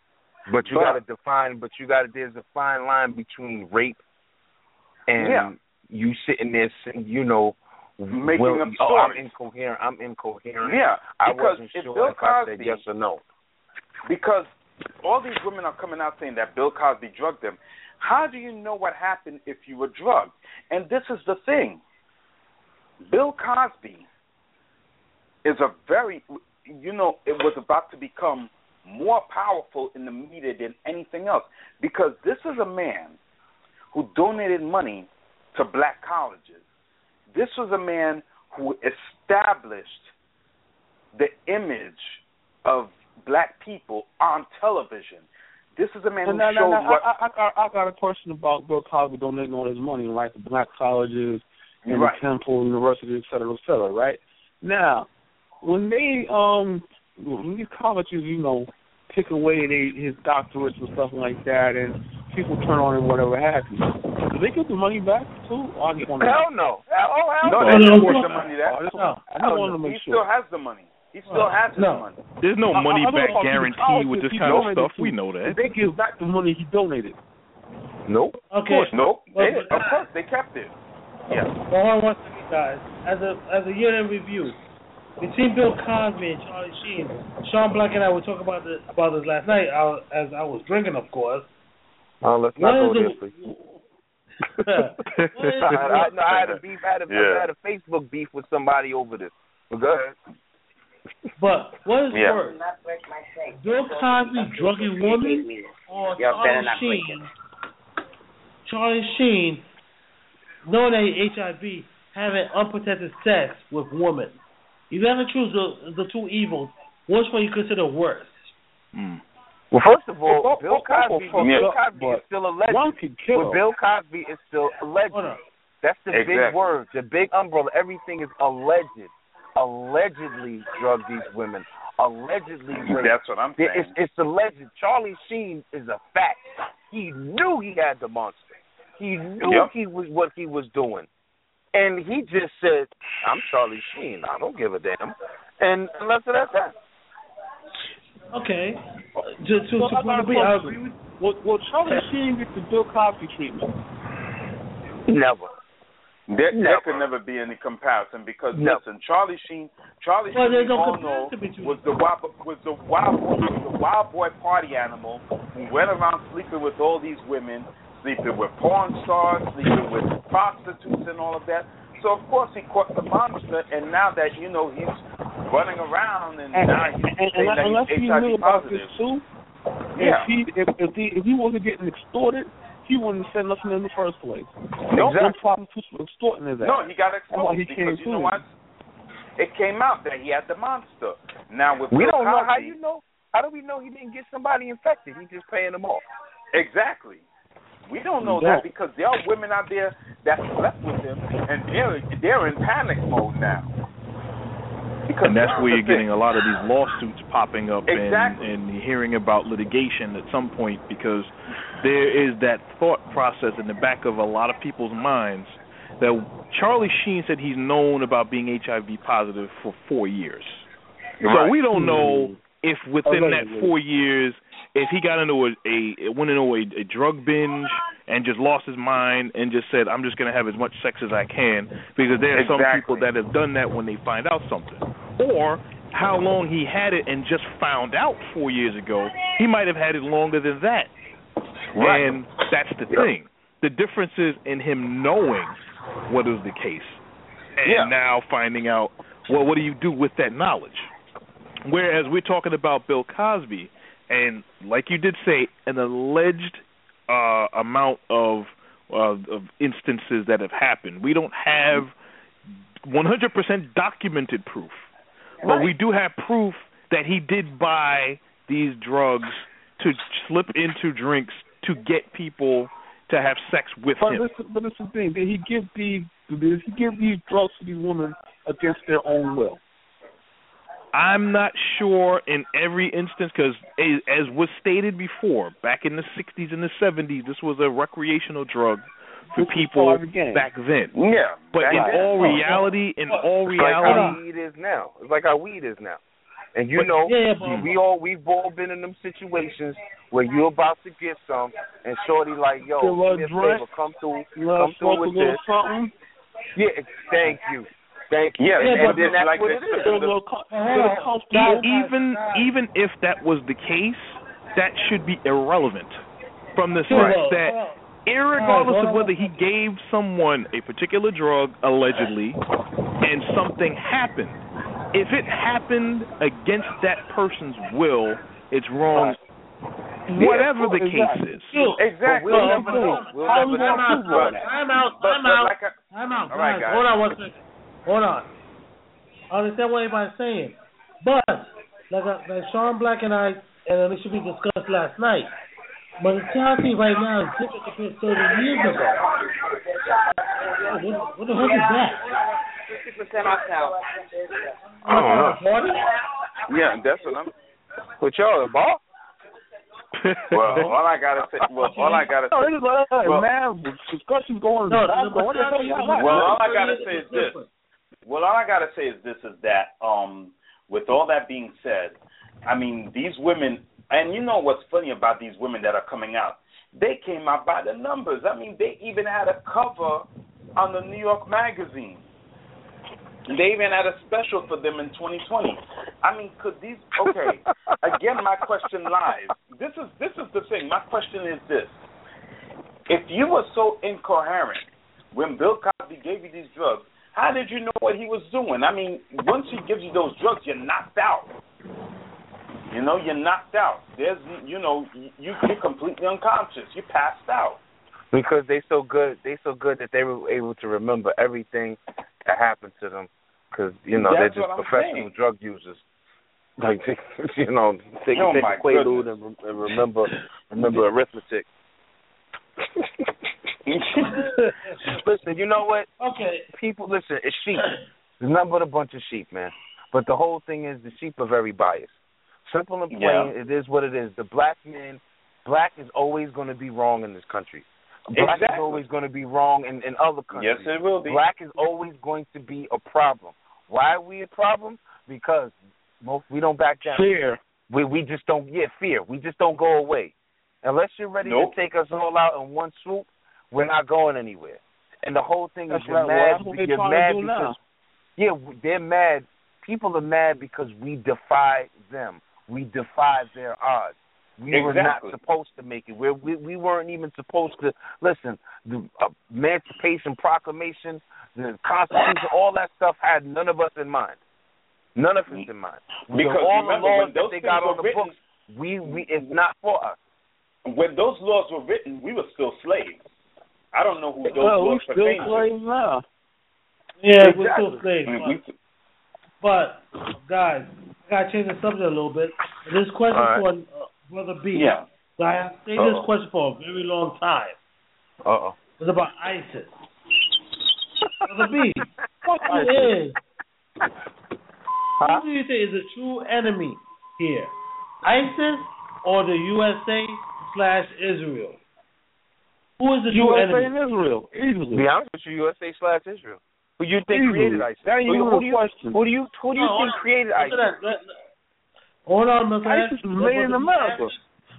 But you got to define. But you got to. There's a fine line between rape and you sitting there, making up stories. I'm incoherent. Yeah, I because wasn't if sure Bill if I Cosby, said yes or no. Because all these women are coming out saying that Bill Cosby drugged them. How do you know what happened if you were drugged? And this is the thing. Bill Cosby is a very, it was about to become more powerful in the media than anything else, because this is a man who donated money to black colleges. This was a man who established the image of black people on television. This is a man who showed what... I got a question about Bill Cosby donating all his money, right, to black colleges and Temple University, et cetera, right? Now, when these colleges, pick away his doctorates and stuff like that, and people turn on him, whatever have you, do they get the money back, too? Hell no. No, they don't get the money back. He still has the money. He still has his money. There's no money back guarantee with this kind of stuff. We know that. They give back the money he donated. Nope. Okay. Nope. Of course, they kept it. Yeah. Well, one second, guys. As a year-end review, between Bill Cosby and Charlie Sheen, Sean Black and I were talking about this last night as I was drinking, of course. Let's not go there, please. I had a beef. I had a Facebook beef with somebody over this. Well, go ahead. But what is worse, Bill Cosby drugging women or Charlie Sheen, knowing that he's HIV, having unprotected sex with women? You have to choose the two evils. Which one you consider worse? Well, first of all, Bill Cosby is still alleged. But Bill Cosby is still alleged. That's the big word, the big umbrella. Everything is alleged. Allegedly drugged these women. Allegedly raped. That's what I'm saying. It's alleged. Charlie Sheen is a fact. He knew he had the monster. He knew he was what he was doing. And he just said, I'm Charlie Sheen. I don't give a damn. And left it at that. Okay. I agree with you. Will Charlie Sheen get the Bill Cosby treatment? Never. There could never be any comparison because listen, Charlie Sheen was the wild boy party animal who went around sleeping with all these women, sleeping with porn stars, sleeping with prostitutes and all of that. So of course he caught the monster, and now that he's running around and now he's saying that he's HIV positive. This too, if he wasn't getting extorted, he wouldn't have said nothing in the first place. No prostitutes were extorting his ass. No, he got exposed because you know what? It came out that he had the monster. Now with we don't know how you know. How do we know he didn't get somebody infected? He's just paying them off. Exactly. We don't know that because there are women out there that slept with him and they're in panic mode now. Because and that's where you're getting a lot of these lawsuits popping up and hearing about litigation at some point, because there is that thought process in the back of a lot of people's minds that Charlie Sheen said he's known about being HIV positive for 4 years. So we don't know if within that 4 years, if he got into a drug binge and just lost his mind and just said, I'm just going to have as much sex as I can, because there are some people that have done that when they find out something. Or how long he had it and just found out 4 years ago. He might have had it longer than that. Right. And that's the thing. The difference is in him knowing what is the case and now finding out, well, what do you do with that knowledge? Whereas we're talking about Bill Cosby, and like you did say, an alleged amount of instances that have happened. We don't have 100% documented proof, but we do have proof that he did buy these drugs to slip into drinks to get people to have sex with him. But it's the thing. Did he give these drugs to these women against their own will? I'm not sure in every instance, because as was stated before, back in the 60s and the 70s, this was a recreational drug for people back then. Yeah. But in all reality, it's like how weed is now. It's like how weed is now. And we've all been in them situations where you're about to get some, and shorty like, yo, do me a favor, come through with this. Something? Yeah, thank you. Yeah, and then that's what it is. Even if that was the case, that should be irrelevant from the sense that irregardless of whether he gave someone a particular drug, allegedly, and something happened, if it happened against that person's will, it's wrong, whatever the case is. Exactly. We'll never know. I'm out. All right, guys. Hold on 1 second. Hold on. I understand what everybody's saying. But, like Sean Black and I, and it should be discussed last night, mentality right now is different compared to 30 years ago. What the heck is that? 50% off now. I don't know. Yeah, that's what I'm. With y'all, the ball? Well, all I gotta say. Man, discussion going. Well, all I gotta say is this. Is that with all that being said, I mean, these women, and you know what's funny about these women that are coming out? They came out by the numbers. I mean, they even had a cover on the New York Magazine. They even had a special for them in 2020. I mean, could these? Okay. Again, my question lies. This is the thing. My question is this: if you were so incoherent when Bill Cosby gave you these drugs, how did you know what he was doing? I mean, once he gives you those drugs, you're knocked out. You know, you're knocked out. There's, you're completely unconscious. You're passed out. Because they're so good that they were able to remember everything that happened to them. Because, they're just professional drug users. Like, they take Quaalude and remember arithmetic. Listen, you know what? Okay. People, listen, it's sheep. There's nothing but a bunch of sheep, man. But the whole thing is the sheep are very biased. Simple and plain, It is what it is. The black is always going to be wrong in this country. Black is always going to be wrong in other countries. Yes, it will be. Black is always going to be a problem. Why are we a problem? Because we don't back down. Fear. We just don't, fear. We just don't go away. Unless you're ready to take us all out in one swoop, we're not going anywhere. And the whole thing is you're mad because they're mad. People are mad because we defy them. We defy their odds. We were not supposed to make it. We weren't even supposed to. Listen, the Emancipation Proclamation, the Constitution, all that stuff had none of us in mind. None of us in mind. Because all remember, the laws when those that they got on the books, it's not for us. When those laws were written, we were still slaves. I don't know who those laws pertain to. We're still slaves now. Yeah, we're still slaves. But, guys, I got to change the subject a little bit. This question for Brother B. Yeah. So I have saved this question for a very long time. It's about ISIS. Brother B, what is? Who do you think is the true enemy here? ISIS or the USA/Israel? Who is the true enemy? USA and Israel, easily. To be honest with you, USA/Israel. Who you think created ISIS? Who do you think created ISIS? Hold on, Mr. ISIS was made in America.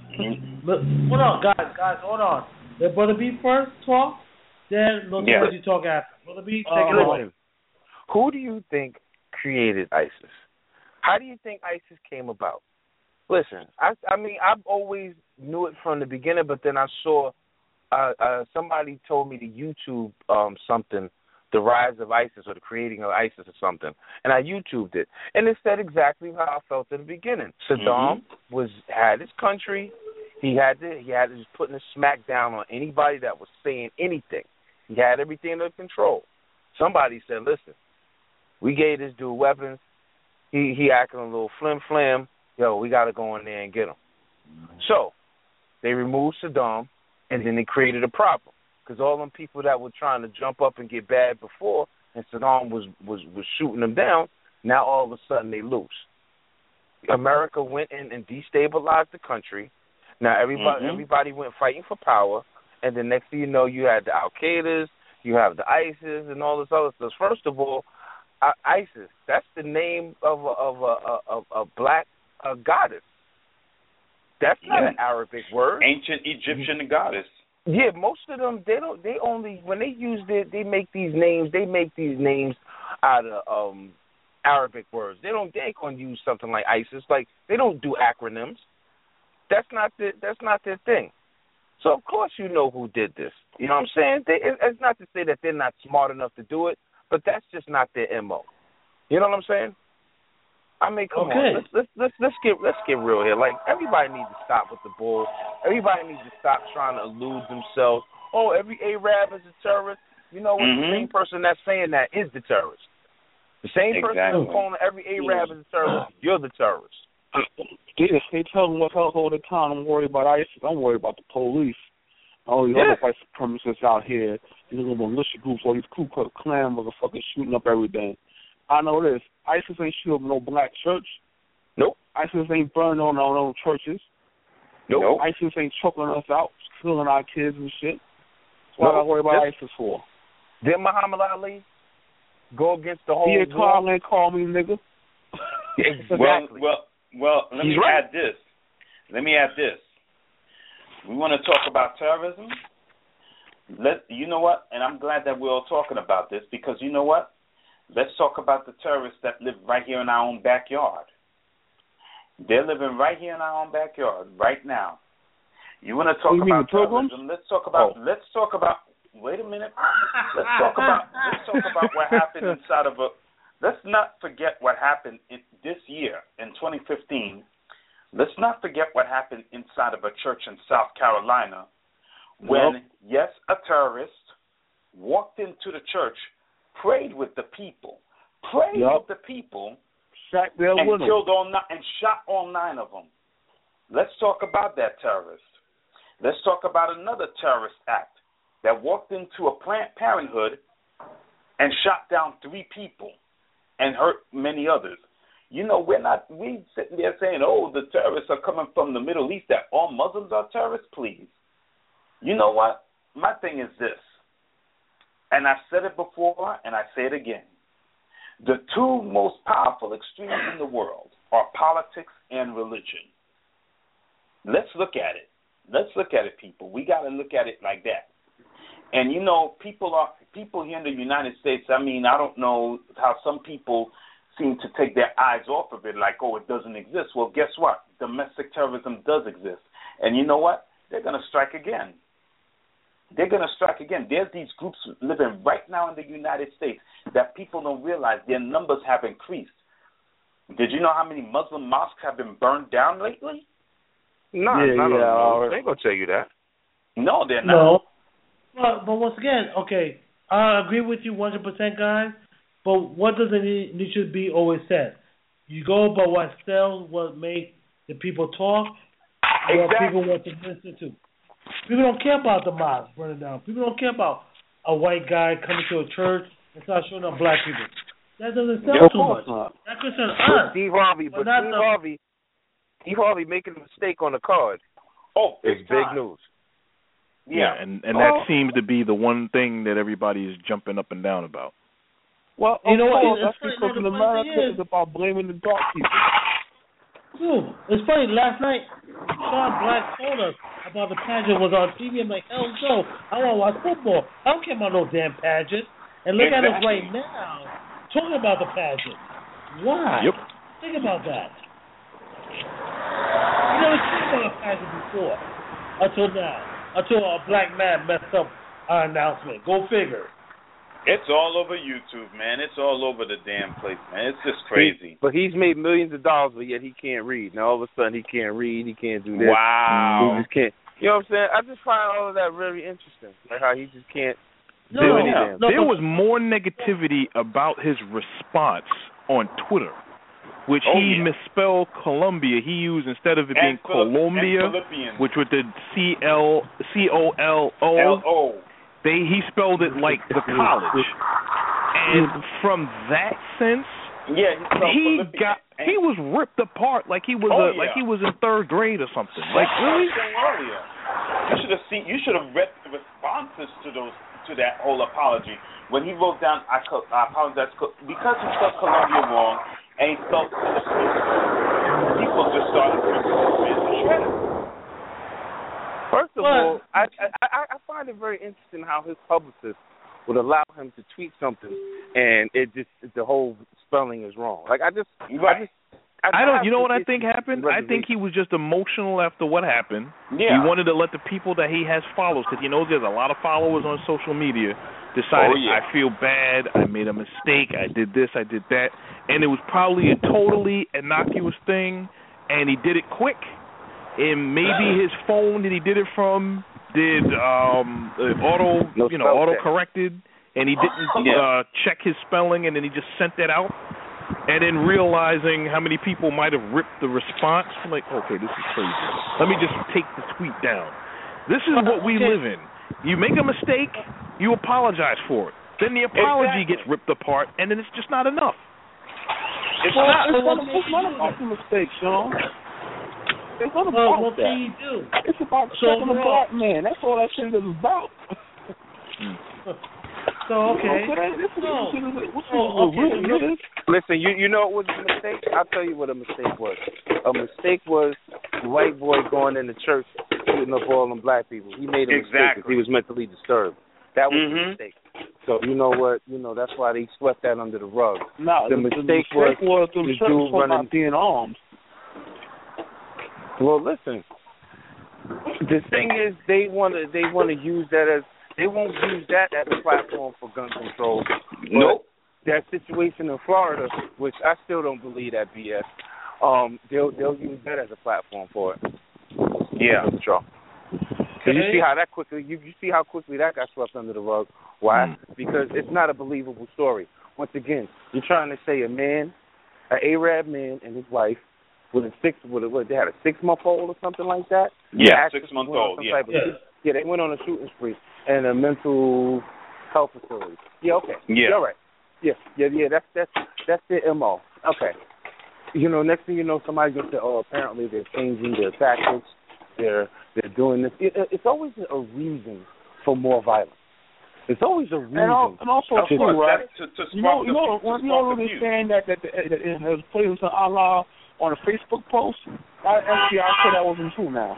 Hold on, guys, hold on. Let Brother B first talk, then you talk after. Brother B, take it away. Who do you think created ISIS? How do you think ISIS came about? Listen, I mean, I've always knew it from the beginning, but then I saw somebody told me to YouTube something, the rise of ISIS or the creating of ISIS or something, and I YouTubed it, and it said exactly how I felt at the beginning. Saddam had his country. He had just putting a smack down on anybody that was saying anything. He had everything under control. Somebody said, "Listen, we gave this dude weapons. He acting a little flim-flam. Yo, we got to go in there and get him." So they removed Saddam, and then they created a problem. Because all them people that were trying to jump up and get bad before, and Saddam was shooting them down, now all of a sudden they loose. America went in and destabilized the country. Now everybody went fighting for power, and the next thing you know, you had the Al-Qaedas, you have the ISIS, and all this other stuff. First of all, ISIS, that's the name of black goddess. That's not an Arabic word. Ancient Egyptian goddess. Yeah, most of them when they use they make these names out of Arabic words. They ain't gonna use something like ISIS. Like, they don't do acronyms. That's not their thing. So of course you know who did this. You know what I'm saying? It's not to say that they're not smart enough to do it, but that's just not their MO. You know what I'm saying? I mean, come on, let's get real here. Like, everybody needs to stop with the bull. Everybody needs to stop trying to elude themselves. Oh, every Arab is a terrorist. You know what? The same person that's saying that is the terrorist. The same person that's calling every Arab is a terrorist. You're the terrorist. They tell them what's else all the time. I'm worried about ISIS. I'm worried about the police. All these other white supremacists out here. These little militia groups, all these Ku Klux Klan motherfuckers shooting up everything. I know this. ISIS ain't shooting up no black church. Nope. ISIS ain't burning on our own churches. Nope. ISIS ain't choking us out, killing our kids and shit. That's what I worry about ISIS for. Did Muhammad Ali go against the whole world? Carl ain't call me nigga. Exactly. Well, let me add this. We want to talk about terrorism. You know what? And I'm glad that we're all talking about this, because you know what? Let's talk about the terrorists that live right here in our own backyard. They're living right here in our own backyard right now. You want to talk about terrorism? Let's talk about. Wait a minute. Let's talk about what happened inside of a. Let's not forget what happened this year in 2015. Let's not forget what happened inside of a church in South Carolina when, yes, a terrorist walked into the church, prayed with the people, and killed and shot all 9 of them. Let's talk about that terrorist. Let's talk about another terrorist act that walked into a Planned Parenthood and shot down 3 people and hurt many others. You know, we sitting there saying, oh, the terrorists are coming from the Middle East, that all Muslims are terrorists, please. You know what? My thing is this, and I've said it before and I say it again. The 2 most powerful extremes in the world are politics and religion. Let's look at it. Let's look at it, people. We got to look at it like that. And, you know, people here in the United States, I mean, I don't know how some people seem to take their eyes off of it, like, oh, it doesn't exist. Well, guess what? Domestic terrorism does exist. And you know what? They're going to strike again. They're going to strike again. There's these groups living right now in the United States that people don't realize their numbers have increased. Did you know how many Muslim mosques have been burned down lately? No, they ain't going to tell you that. No, they're not. No. But once again, okay, I agree with you 100%, guys. But what does it need to be always said? You go by what sells, what makes the people talk, what people want to listen to. People don't care about the mosque burning down. People don't care about a white guy coming to a church and start showing up black people. That doesn't sell too much. That concerns us. Steve Harvey making a mistake on the card. Oh, it's big news. Yeah, and that seems to be the one thing that everybody is jumping up and down about. Well, you know what? That's because in America it's about blaming the dark people. Dude, it's funny. Last night, Sean Black told us about the pageant was on TV. I'm like, hell no. I want to watch football. I don't care about no damn pageant. And look at us right now talking about the pageant. Why? Yep. Think about that. You never seen about a pageant before until now. Until a black man messed up our announcement. Go figure. It's all over YouTube, man. It's all over the damn place, man. It's just crazy. But he's made millions of dollars, but yet he can't read. Now all of a sudden he can't read. He can't do this. Wow. He just can't. You know what I'm saying? I just find all of that very interesting. Like how he just can't do anything. There was more negativity about his response on Twitter, which he misspelled Columbia. He used, instead of it being Colombia, which with the COLO, he spelled it like the college. And from that sense, he was ripped apart like he was like he was in 3rd grade or something. Like, really? You should have read the responses to that whole apology. When he wrote down, I apologize because he spelled Columbia wrong and he spelled Philippines. all, I find it very interesting how his publicist would allow him to tweet something, and the whole spelling is wrong. Like I don't. You know what I think happened? I think he was just emotional after what happened. Yeah. He wanted to let the people that he has followers, because he knows there's a lot of followers on social media, decided, I feel bad, I made a mistake, I did this, I did that, and it was probably a totally innocuous thing, and he did it quick. And maybe his phone that he did it from auto corrected, and he didn't check his spelling, and then he just sent that out. And then realizing how many people might have ripped the response, I'm like, okay, this is crazy. Let me just take the tweet down. This is what we live in. You make a mistake, you apologize for it. Then the apology gets ripped apart, and then it's just not enough. It's not about the mistake, Sean. It's not about what that. can you do? It's about checking the black man. That's all that shit is about. So, okay. Listen, you know what was a mistake? I'll tell you what a mistake was. A mistake was the white boy going into church shooting up all them black people. He made a mistake because he was mentally disturbed. That was a mistake. So you know what? That's why they swept that under the rug. No, the mistake was the dude running being armed. Well, listen. The thing is, they want to use that as. They won't use that as a platform for gun control. Nope. That situation in Florida, which I still don't believe that BS. They'll use that as a platform for it. Yeah. Control. So you see how that quickly you see how quickly that got swept under the rug. Why? Because it's not a believable story. Once again, you're trying to say an Arab man and his wife they had a 6-month-old or something like that? Yeah, 6-month-old, yeah. Yeah, they went on a shooting spree in a mental health facility. Yeah, okay. Yeah. All right. Yeah, that's their MO. Okay. Next thing you know, somebody's going to say, apparently they're changing their tactics. They're doing this. It's always a reason for more violence. It's always a reason. And also, right? You know, they're saying that it has put into Allah on a Facebook post. That FBI said that wasn't true now.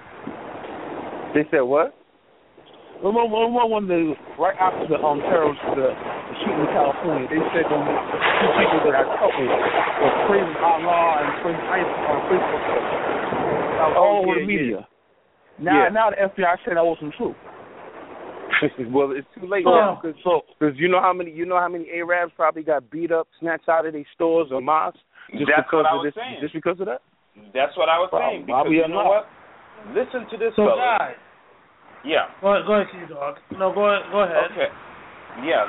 They said what? Remember when right after the terrorist the shooting in California, they said the two people that I talked with were praising Allah and praising ISIS on Facebook post. All over the media. Yeah. Now the FBI said that wasn't true. Well, it's too late now because you know how many Arabs probably got beat up, snatched out of their stores or mosques just because of that. That's what I was saying. Because you know what? Listen to this, fellas. Guys. Yeah. Go ahead, dog. No, go ahead. Okay. Yeah,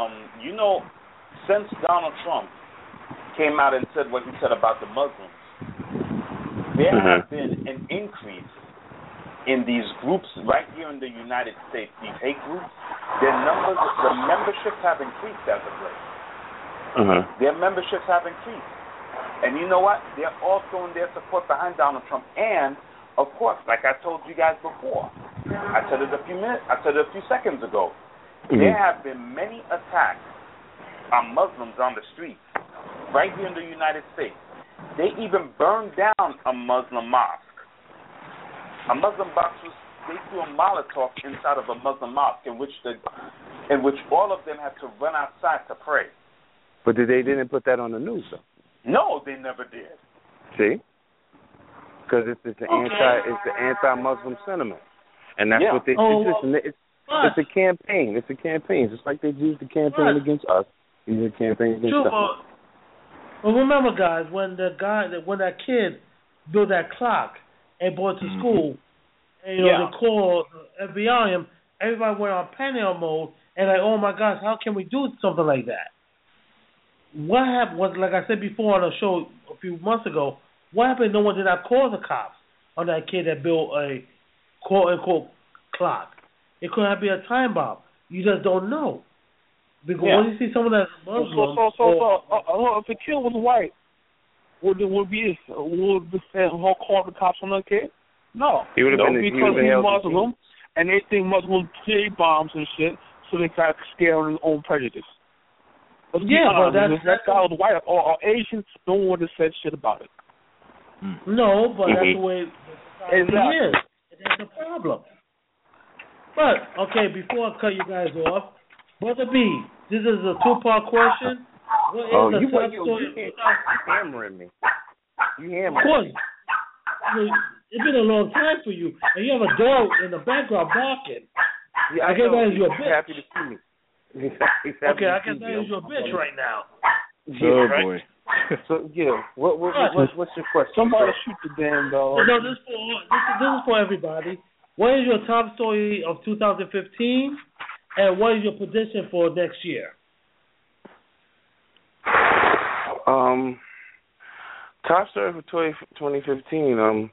since Donald Trump came out and said what he said about the Muslims, there has been an increase in these groups right here in the United States, these hate groups. The memberships have increased as of late. Their memberships have increased. And you know what? They're all throwing their support behind Donald Trump. And, of course, like I told you guys before, I said it a few seconds ago, there have been many attacks on Muslims on the streets right here in the United States. They even burned down a Muslim mosque. A Muslim mosque they threw a Molotov inside of a Muslim mosque in which all of them had to run outside to pray. But they didn't put that on the news, though. No, they never did. See? Because it's the anti-Muslim sentiment, and that's what they. It's a campaign. It's a campaign. Just like they used the campaign against us, they used the campaign against us. Well, remember, guys, when that kid built that clock and brought it to school, and they called FBI him, everybody went on panic mode, and like, oh my gosh, how can we do something like that? What happened was, like I said before on the show a few months ago, what happened? No one did not call the cops on that kid that built a quote-unquote clock. It could have been a time bomb. You just don't know. Because when you see someone that's Muslim... if the kid was white, would they call the cops on that kid? No. He would have been because he's Muslim, and they think Muslims carry bombs and shit, so they got scared on their own prejudice. But that guy was white or Asian, no one would have said shit about it. No, but that's the way it is. And that's the problem. But, okay, before I cut you guys off, Brother B, this is a two-part question. What is the top story? You hammering me. You hammering me. Of course. It's been a long time for you, and you have a dog in the background barking. Yeah, I guess that is your bitch. He's happy to see me. Okay, I guess that is your bitch right now. Oh, boy. So, yeah, what's your question? Somebody shoot the damn dog. No, this is for everybody. What is your top story of 2015, and what is your prediction for next year? Top story for 2015.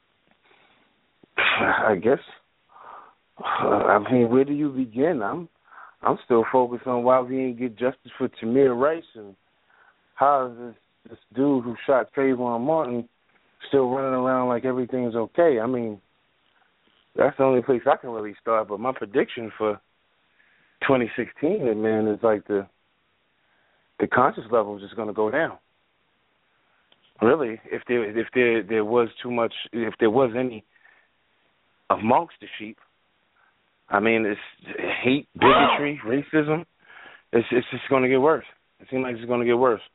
I guess. I mean, where do you begin? I'm still focused on why we didn't get justice for Tamir Rice, and how is this dude who shot Trayvon Martin still running around like everything's okay? I mean, that's the only place I can really start. But my prediction for 2016, man, is like the conscience level is just going to go down. Really, if there was too much, if there was any amongst the sheep, I mean, it's hate, bigotry, racism. It's just going to get worse. It seems like it's going to get worse.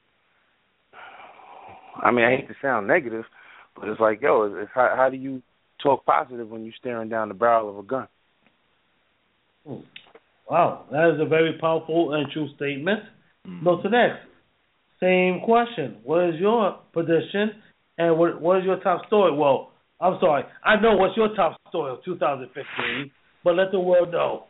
I mean, I hate to sound negative, but it's like, yo, how do you talk positive when you're staring down the barrel of a gun? Wow, that is a very powerful and true statement. Go to next. Same question. What is your prediction, and what is your top story? Well, I'm sorry. I know what's your top story of 2015, but let the world know.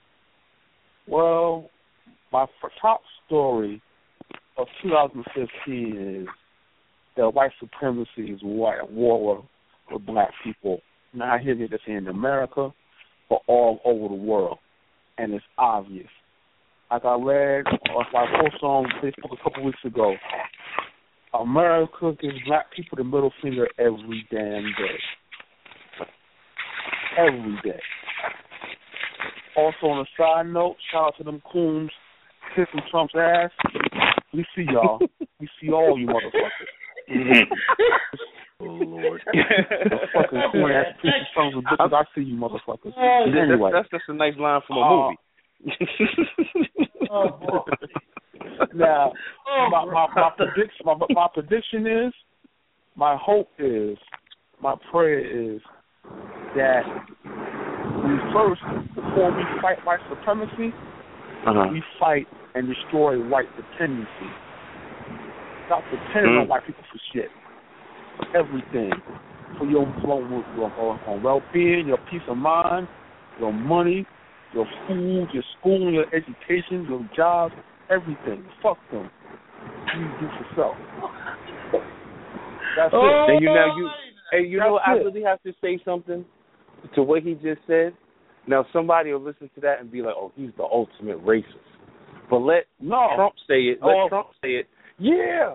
Well, my top story of 2015 is that white supremacy is war with black people, not here just in America, but all over the world, and it's obvious. Like I read my post on Facebook a couple weeks ago, America gives black people the middle finger every damn day. Every day. Also, on a side note, shout out to them coons kissing Trump's ass. We see y'all. We see all you motherfuckers. Oh, Lord. The fucking coon ass pieces of sons of bitches. I see you motherfuckers. Anyway. That's a nice line from a movie. Oh, boy. Now, my prediction is, my hope is, my prayer is that before we fight white supremacy, we fight and destroy white dependency. Stop depending on white people for shit. Everything. For your well-being, your peace of mind, your money, your food, your school, your education, your jobs, everything. Fuck them. You do for self. That's it. And you know, I really have to say something to what he just said. Now, somebody will listen to that and be like, "Oh, he's the ultimate racist." But let Trump say it. Let Trump say it. Yeah,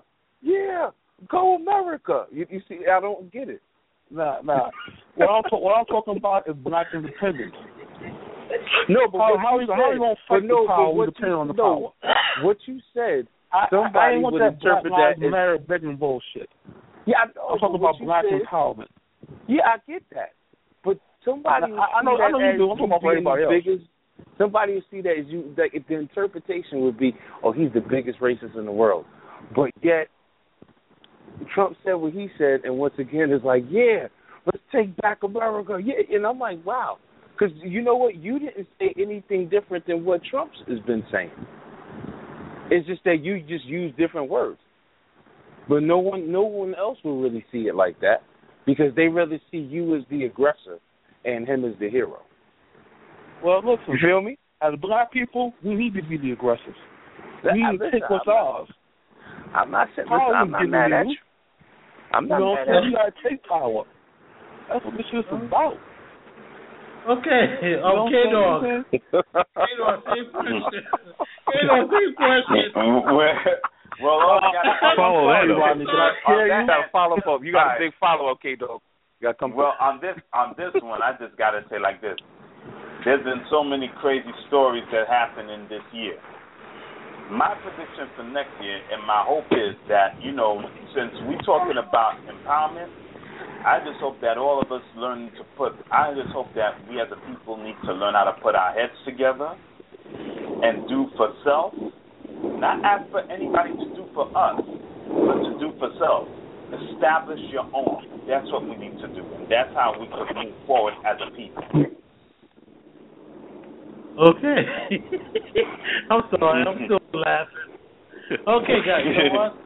go America. You see, I don't get it. Nah. What I'm talking about is black independence. No, but how are you gonna fight the power? We depend on the power. What you said, somebody I would interpret that as Black begging bullshit. Yeah, I'm talking about black empowerment. Yeah, I get that, but somebody I know you do. I'm talking about everybody else. Somebody will see that as you. That if the interpretation would be, "Oh, he's the biggest racist in the world," but yet Trump said what he said, and once again it's like, "Yeah, let's take back America." Yeah, and I'm like, wow. Because you know what? You didn't say anything different than what Trump has been saying. It's just that you just use different words. But no one else will really see it like that because they rather see you as the aggressor and him as the hero. Well, listen. You feel me? As black people, we need to be the aggressors. We need to take what's ours. I'm not mad at you. I'm not mad at you. You got to take power. That's what this is about. Okay, K-Dog. K-Dog, same question. K-Dog, same question. Well, I got follow that. You got a follow-up. You got a big follow-up, K-Dog. You got to come. Well, on this one, I just got to say like this. There's been so many crazy stories that happened in this year. My prediction for next year and my hope is that, you know, since we're talking about empowerment, I just hope that all of us I just hope that we as a people need to learn how to put our heads together and do for self, not ask for anybody to do for us, but to do for self. Establish your own. That's what we need to do. And that's how we can move forward as a people. Okay. I'm sorry. I'm still laughing. Okay, guys. You know what?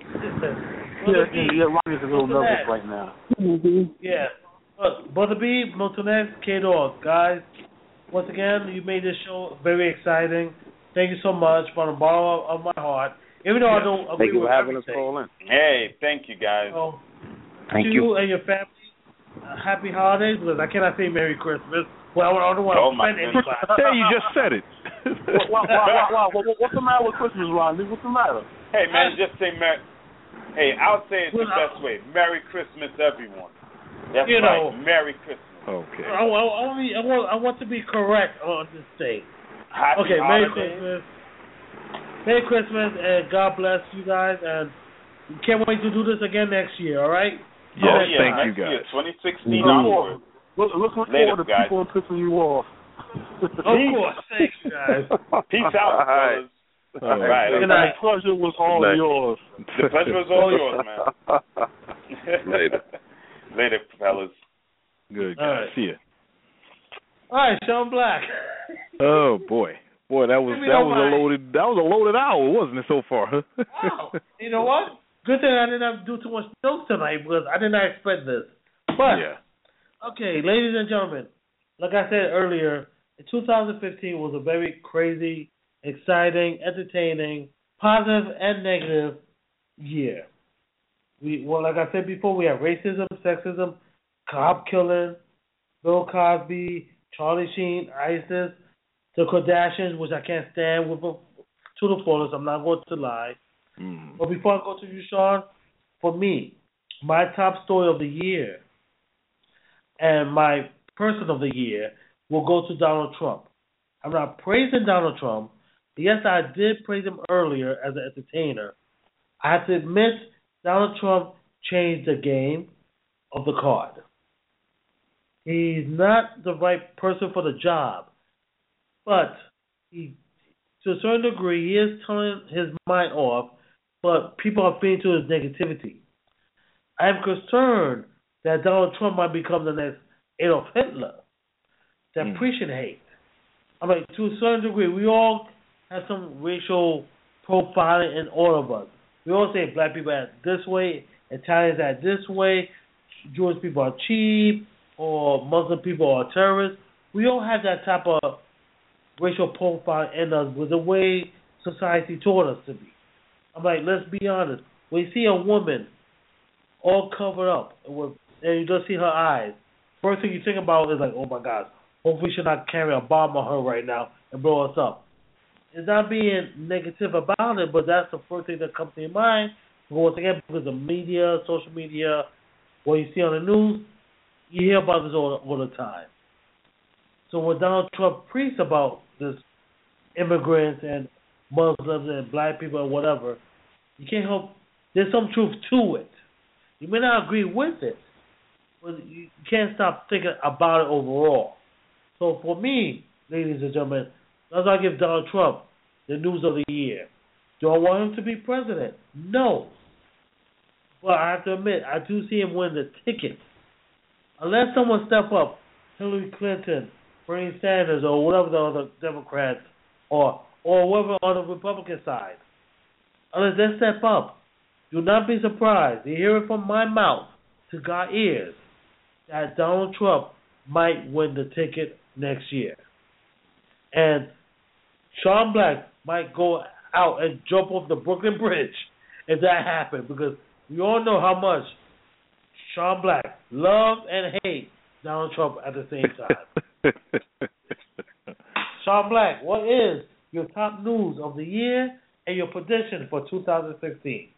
Ronnie's a little nervous right now. Mm-hmm. Yeah. Brother B, Motonex, K-Dog. Guys, once again, you made this show very exciting. Thank you so much from the bottom of my heart. Even though I don't agree Thank you with for having everything. us call in. Hey, thank you, guys. Thank you and your family, happy holidays. Because I cannot say Merry Christmas. Well, I don't want to offend anybody. Hey, you just said it. Wow. What's the matter with Christmas, Ronnie? What's the matter? Hey, man, just say Merry. Hey, I'll say it the best way. Merry Christmas, everyone. That's right. Merry Christmas. Okay. I want to be correct on this thing. Happy Merry holidays. Christmas. Merry Christmas, and God bless you guys, and we can't wait to do this again next year, all right? Yes, thank you, next guys. year, 2016 onward. Looking forward to people pissing you off. Of course. Thanks, guys. Peace out, fellas. All right. The pleasure was all yours. The pleasure was all yours, man. Later, fellas. Good, guys. Right. See ya. All right, Sean Black. Oh, boy. Boy, that was a loaded hour, wasn't it, so far? Wow. You know what? Good thing I didn't have to do too much notes tonight because I did not expect this. But okay, ladies and gentlemen, like I said earlier, 2015 was a very crazy, exciting, entertaining, positive and negative year. Like I said before, we have racism, sexism, cop killing, Bill Cosby, Charlie Sheen, ISIS, the Kardashians, which I can't stand with to the fullest. I'm not going to lie. Mm. But before I go to you, Sean, for me, my top story of the year and my person of the year will go to Donald Trump. I'm not praising Donald Trump. Yes, I did praise him earlier as an entertainer. I have to admit, Donald Trump changed the game of the card. He's not the right person for the job. But he, to a certain degree, he is turning his mind off, but people are feeding to his negativity. I am concerned that Donald Trump might become the next Adolf Hitler, that preaching hate. I mean, to a certain degree, we all have some racial profiling in all of us. We all say black people act this way, Italians act this way, Jewish people are cheap, or Muslim people are terrorists. We all have that type of racial profile in us with the way society taught us to be. I'm like, let's be honest. When you see a woman all covered up and you just see her eyes, first thing you think about is like, oh my God, hopefully she should not carry a bomb on her right now and blow us up. It's not being negative about it, but that's the first thing that comes to your mind. Once again, because of media, social media, what you see on the news, you hear about this all the time. So when Donald Trump preached about this immigrants and Muslims and black people and whatever, you can't help, there's some truth to it. You may not agree with it, but you can't stop thinking about it overall. So for me, ladies and gentlemen, that's why I give Donald Trump the news of the year. Do I want him to be president? No. But I have to admit, I do see him win the ticket. Unless someone step up, Hillary Clinton, Bernie Sanders, or whatever the other Democrats, or whoever on the Republican side. Unless they step up, do not be surprised. You hear it from my mouth to God's ears that Donald Trump might win the ticket next year. And Sean Black might go out and jump off the Brooklyn Bridge if that happens, because we all know how much Sean Black loves and hates Donald Trump at the same time. Sean Black, what is your top news of the year and your prediction for 2016?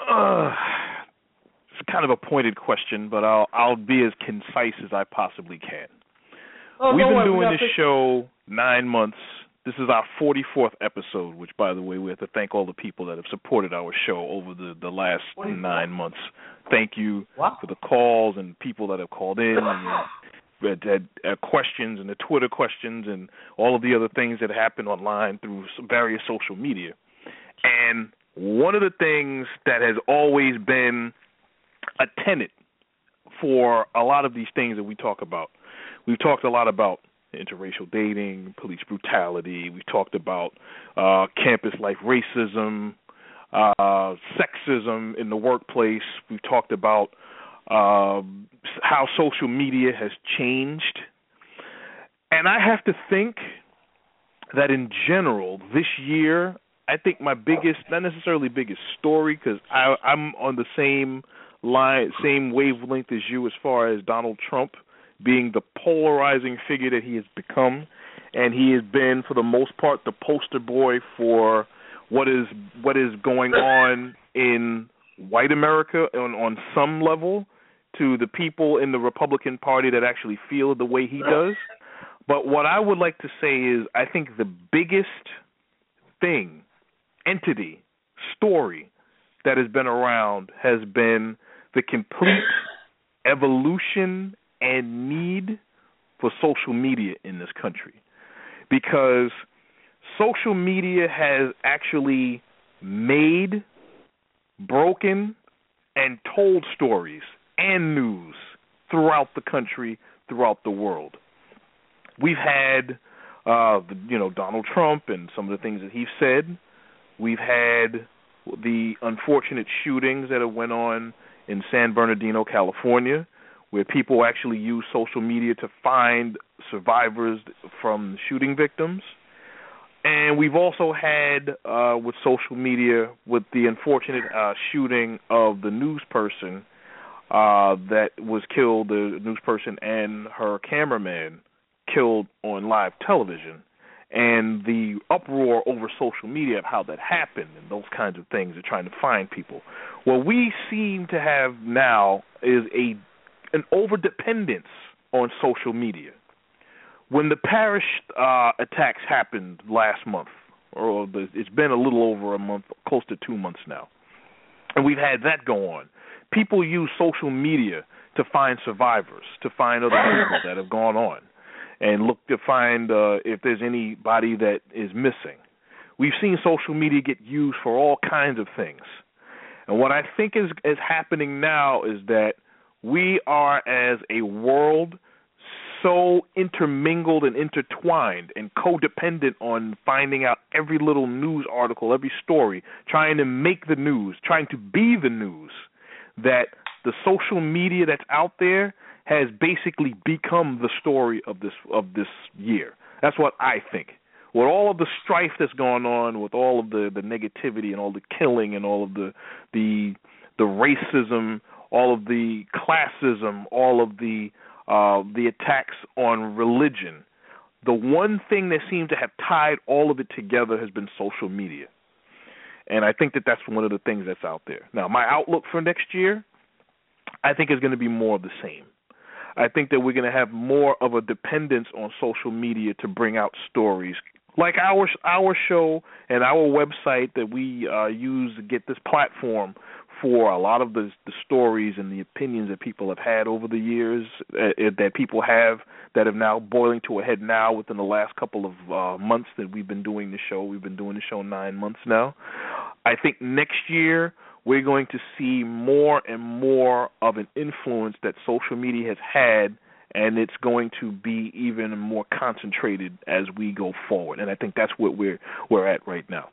It's kind of a pointed question, but I'll be as concise as I possibly can. We've been doing this show 9 months, This is our 44th episode, which, by the way, we have to thank all the people that have supported our show over the last 9 months. Thank you for the calls and people that have called in and had questions and the Twitter questions and all of the other things that happen online through various social media. And one of the things that has always been a tenet for a lot of these things that we talk about, we've talked a lot about interracial dating, police brutality. We've talked about campus life racism, sexism in the workplace. We've talked about how social media has changed. And I have to think that in general, this year, I think my biggest, not necessarily biggest story, because I'm on the same wavelength as you as far as Donald Trump being the polarizing figure that he has become, and he has been, for the most part, the poster boy for what is going on in white America on some level to the people in the Republican Party that actually feel the way he does. But what I would like to say is I think the biggest entity, story that has been around has been the complete evolution and need for social media in this country, because social media has actually made, broken, and told stories and news throughout the country, throughout the world. We've had, Donald Trump and some of the things that he said. We've had the unfortunate shootings that have went on in San Bernardino, California, where people actually use social media to find survivors from shooting victims. And we've also had, with social media, with the unfortunate shooting of the news person that was killed, the news person and her cameraman killed on live television, and the uproar over social media of how that happened and those kinds of things of trying to find people. What we seem to have now is an overdependence on social media. When the Paris attacks happened last month, it's been a little over a month, close to 2 months now, and we've had that go on. People use social media to find survivors, to find other people that have gone on, and look to find if there's anybody that is missing. We've seen social media get used for all kinds of things. And what I think is happening now is that we are, as a world, so intermingled and intertwined and codependent on finding out every little news article, every story, trying to make the news, trying to be the news, that the social media that's out there has basically become the story of this year. That's what I think. With all of the strife that's going on, with all of the negativity and all the killing and all of the racism, all of the classism, all of the attacks on religion, the one thing that seems to have tied all of it together has been social media. And I think that that's one of the things that's out there. Now, my outlook for next year, I think is going to be more of the same. I think that we're going to have more of a dependence on social media to bring out stories like our show and our website that we use to get this platform for a lot of the stories and the opinions that people have had over the years, that people have that have now boiling to a head now within the last couple of months that we've been doing the show. We've been doing the show 9 months now. I think next year we're going to see more and more of an influence that social media has had, and it's going to be even more concentrated as we go forward. And I think that's what we're at right now.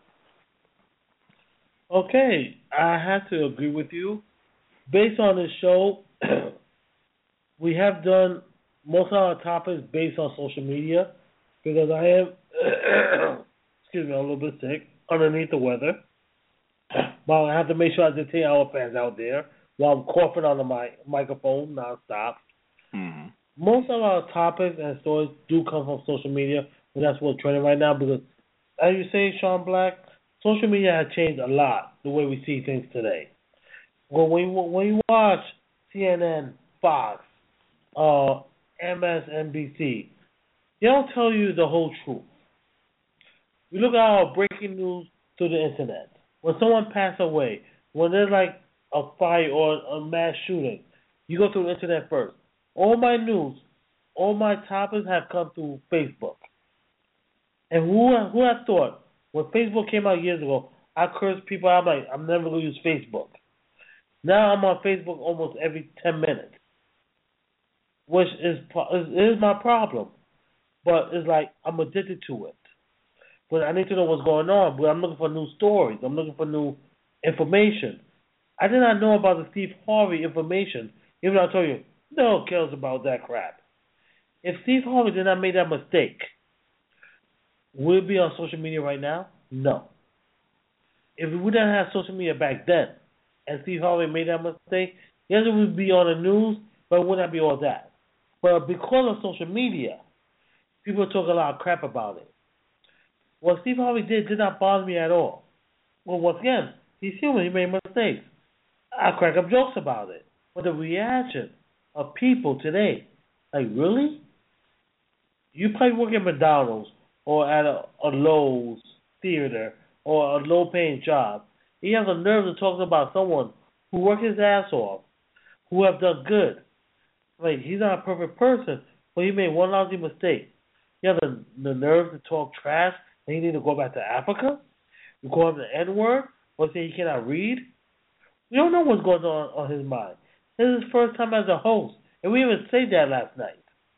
Okay, I have to agree with you. Based on this show, we have done most of our topics based on social media because I am, excuse me, I'm a little bit sick, underneath the weather. But I have to make sure I detain our fans out there while I'm coughing on the microphone nonstop. Mm-hmm. Most of our topics and stories do come from social media, and that's what's trending right now because, as you say, Sean Black, social media has changed a lot the way we see things today. When you watch CNN, Fox, MSNBC, they don't tell you the whole truth. We look at our breaking news through the internet. When someone passes away, when there's like a fire or a mass shooting, you go through the internet first. All my news, all my topics have come through Facebook. And who had thought, when Facebook came out years ago, I cursed people out. I'm like, I'm never going to use Facebook. Now I'm on Facebook almost every 10 minutes, which is my problem. But it's like I'm addicted to it. But I need to know what's going on. But I'm looking for new stories. I'm looking for new information. I did not know about the Steve Harvey information, even though I told you, no one cares about that crap. If Steve Harvey did not make that mistake, would it be on social media right now? No. If we didn't have social media back then, and Steve Harvey made that mistake, yes, it would be on the news, but it would not be all that. But because of social media, people talk a lot of crap about it. What Steve Harvey did not bother me at all. Well, once again, he's human. He made mistakes. I crack up jokes about it. But the reaction of people today, like, really? You probably work at McDonald's or at a Lowe's theater or a low-paying job. You have the nerve to talk about someone who worked his ass off, who have done good. Like, he's not a perfect person, but he made one lousy mistake. You have the nerve to talk trash and you need to go back to Africa? You call him the N-word or say he cannot read? We don't know what's going on his mind. This is his first time as a host, and we even said that last night.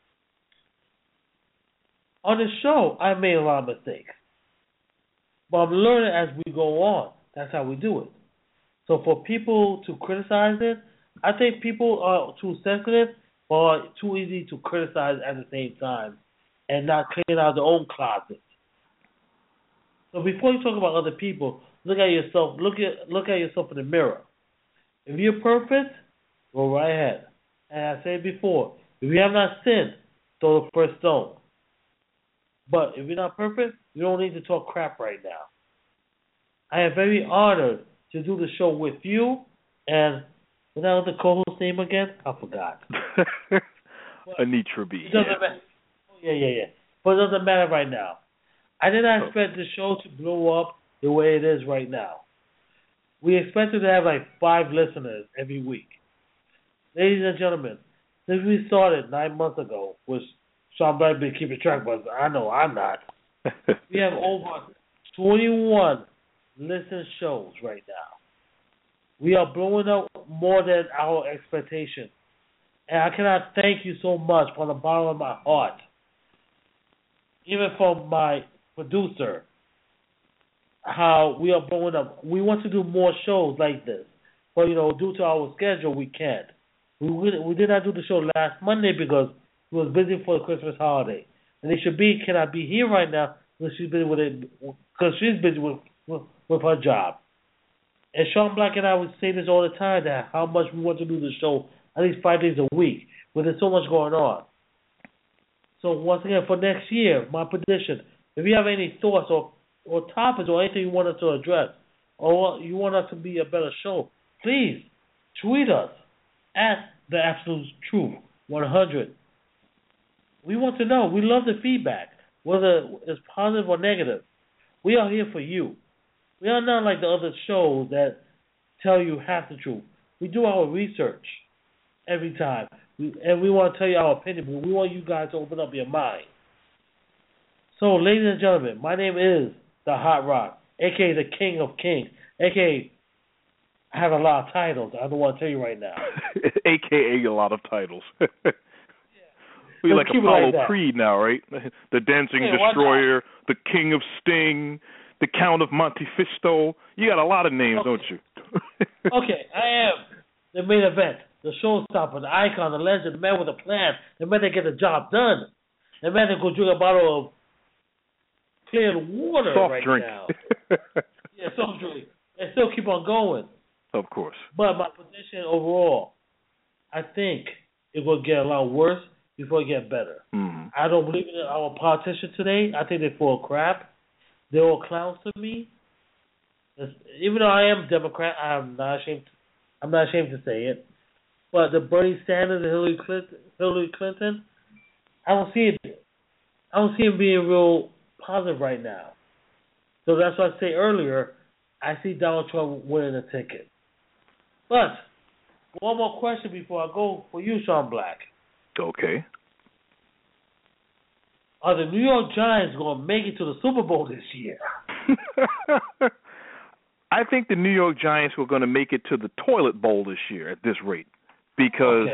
On the show, I made a lot of mistakes. But I'm learning as we go on. That's how we do it. So for people to criticize it, I think people are too sensitive or too easy to criticize at the same time and not clean out their own closet. So before you talk about other people, look at yourself. Look at yourself in the mirror. If you're perfect, go right ahead. And I said before, if you have not sinned, throw the first stone. But if you're not perfect, you don't need to talk crap right now. I am very honored to do the show with you. And what was the co-host name again? I forgot. Anitra B. It doesn't matter. Oh, yeah. But it doesn't matter right now. I did not expect the show to blow up the way it is right now. We expected to have like 5 listeners every week. Ladies and gentlemen, since we started 9 months ago, which Sean Black been keeping track, but I know I'm not. We have over 21 listen shows right now. We are blowing up more than our expectations. And I cannot thank you so much from the bottom of my heart. Even from my producer, how we are blowing up. We want to do more shows like this. But, due to our schedule, we can't. We did not do the show last Monday because we was busy for the Christmas holiday. And Isha cannot be here right now because she's busy with her job. And Sean Black and I would say this all the time, that how much we want to do the show at least 5 days a week, but there's so much going on. So once again, for next year, my prediction, if you have any thoughts or topics or anything you want us to address, or you want us to be a better show, please tweet us at The Absolute Truth 100. We want to know. We love the feedback, whether it's positive or negative. We are here for you. We are not like the other shows that tell you half the truth. We do our research every time, and we want to tell you our opinion, but we want you guys to open up your mind. So, ladies and gentlemen, my name is The Hot Rock, a.k.a. the King of Kings, a.k.a. I have a lot of titles. I don't want to tell you right now. a.k.a. a lot of titles. We like Apollo Creed now, right? The Dancing Destroyer, the King of Sting, the Count of Monte Fisto. You got a lot of names, don't you? Okay, I am the main event, the showstopper, the icon, the legend, the man with a plan, the man that get the job done, the man that go drink a bottle of clear water soft right drink. now. Yeah, soft drink. And still keep on going. Of course. But my position overall, I think it will get a lot worse before it get better. Mm-hmm. I don't believe in our politicians today. I think they're full of crap. They're all clowns to me. Even though I am Democrat, I'm not ashamed to say it. But the Bernie Sanders and Hillary Clinton, I don't see it. I don't see them being real positive right now. So that's why I say earlier, I see Donald Trump winning the ticket. But one more question before I go for you, Sean Black. Okay. Are the New York Giants going to make it to the Super Bowl this year? I think the New York Giants were going to make it to the toilet bowl this year at this rate. Because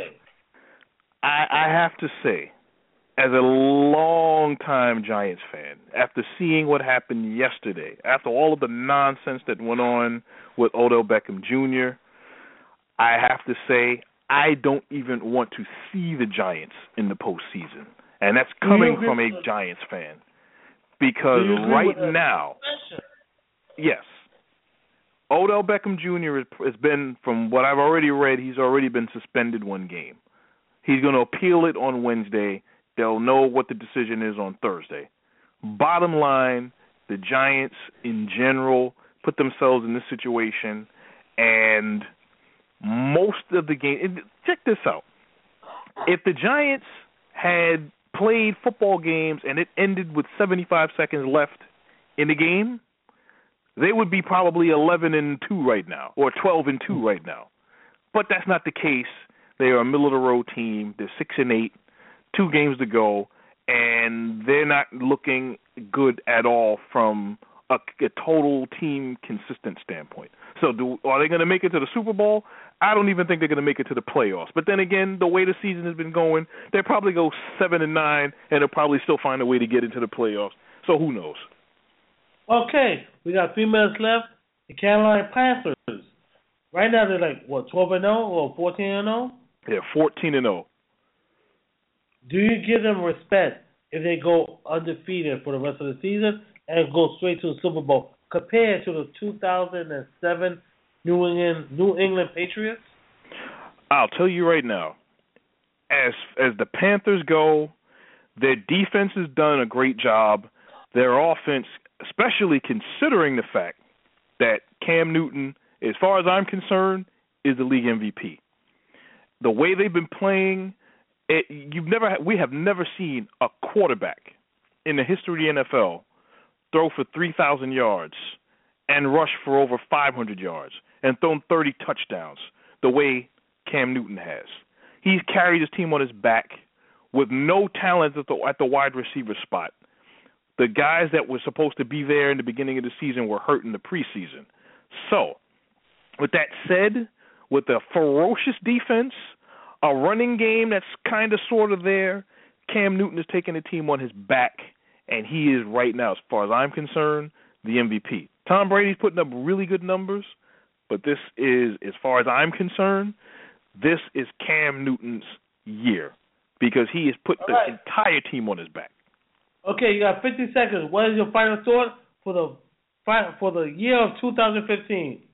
I have to say, as a long-time Giants fan, after seeing what happened yesterday, after all of the nonsense that went on with Odell Beckham Jr., I have to say I don't even want to see the Giants in the postseason. And that's coming from a Giants fan. Because right now, yes, Odell Beckham Jr. has been, from what I've already read, he's already been suspended one game. He's going to appeal it on Wednesday. They'll know what the decision is on Thursday. Bottom line, the Giants in general put themselves in this situation, and most of the game, check this out. If the Giants had played football games and it ended with 75 seconds left in the game, they would be probably 11-2 right now, or 12-2 right now. But that's not the case. They are a middle-of-the-road team. They're 6-8, 2 games to go, and they're not looking good at all from a total team consistent standpoint. So are they going to make it to the Super Bowl? I don't even think they're going to make it to the playoffs. But then again, the way the season has been going, they'll probably go 7-9, and they'll probably still find a way to get into the playoffs. So who knows? Okay, we got 3 minutes left. The Carolina Panthers. Right now they're like, 12-0 or 14-0? They're 14-0. Do you give them respect if they go undefeated for the rest of the season and go straight to the Super Bowl compared to the 2007 New England Patriots? I'll tell you right now, as the Panthers go, their defense has done a great job. Their offense, especially considering the fact that Cam Newton, as far as I'm concerned, is the league MVP. The way they've been playing, we have never seen a quarterback in the history of the NFL throw for 3,000 yards and rush for over 500 yards and thrown 30 touchdowns the way Cam Newton has. He's carried his team on his back with no talent at the wide receiver spot. The guys that were supposed to be there in the beginning of the season were hurt in the preseason. So, with that said, with a ferocious defense, a running game that's kind of sort of there, Cam Newton is taking the team on his back, and he is right now, as far as I'm concerned, the MVP. Tom Brady's putting up really good numbers, but this is, as far as I'm concerned, this is Cam Newton's year because he has put the entire team on his back. Okay, you got 50 seconds. What is your final thought for the year of 2015?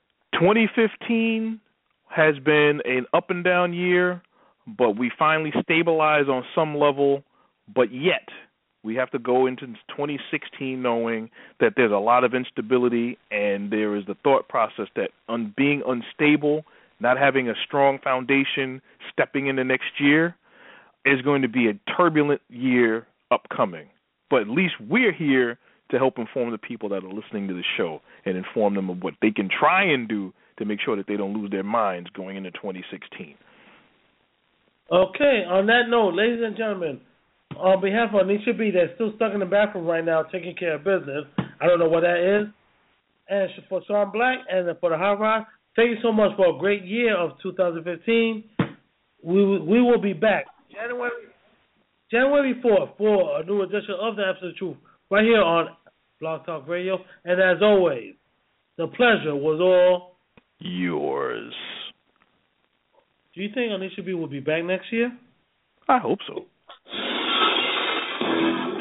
2015 has been an up and down year, but we finally stabilized on some level. But yet, we have to go into 2016 knowing that there's a lot of instability, and there is the thought process that being unstable, not having a strong foundation, stepping into next year, is going to be a turbulent year upcoming. But at least we're here to help inform the people that are listening to the show and inform them of what they can try and do to make sure that they don't lose their minds going into 2016. Okay, on that note, ladies and gentlemen, on behalf of Anisha B, that's still stuck in the bathroom right now taking care of business, I don't know what that is, and for Sean Black and for the Hot Rod, thank you so much for a great year of 2015. We will be back January 4th for a new edition of The Absolute Truth right here on Blog Talk Radio. And as always, the pleasure was all yours. Do you think Anisha B will be back next year? I hope so.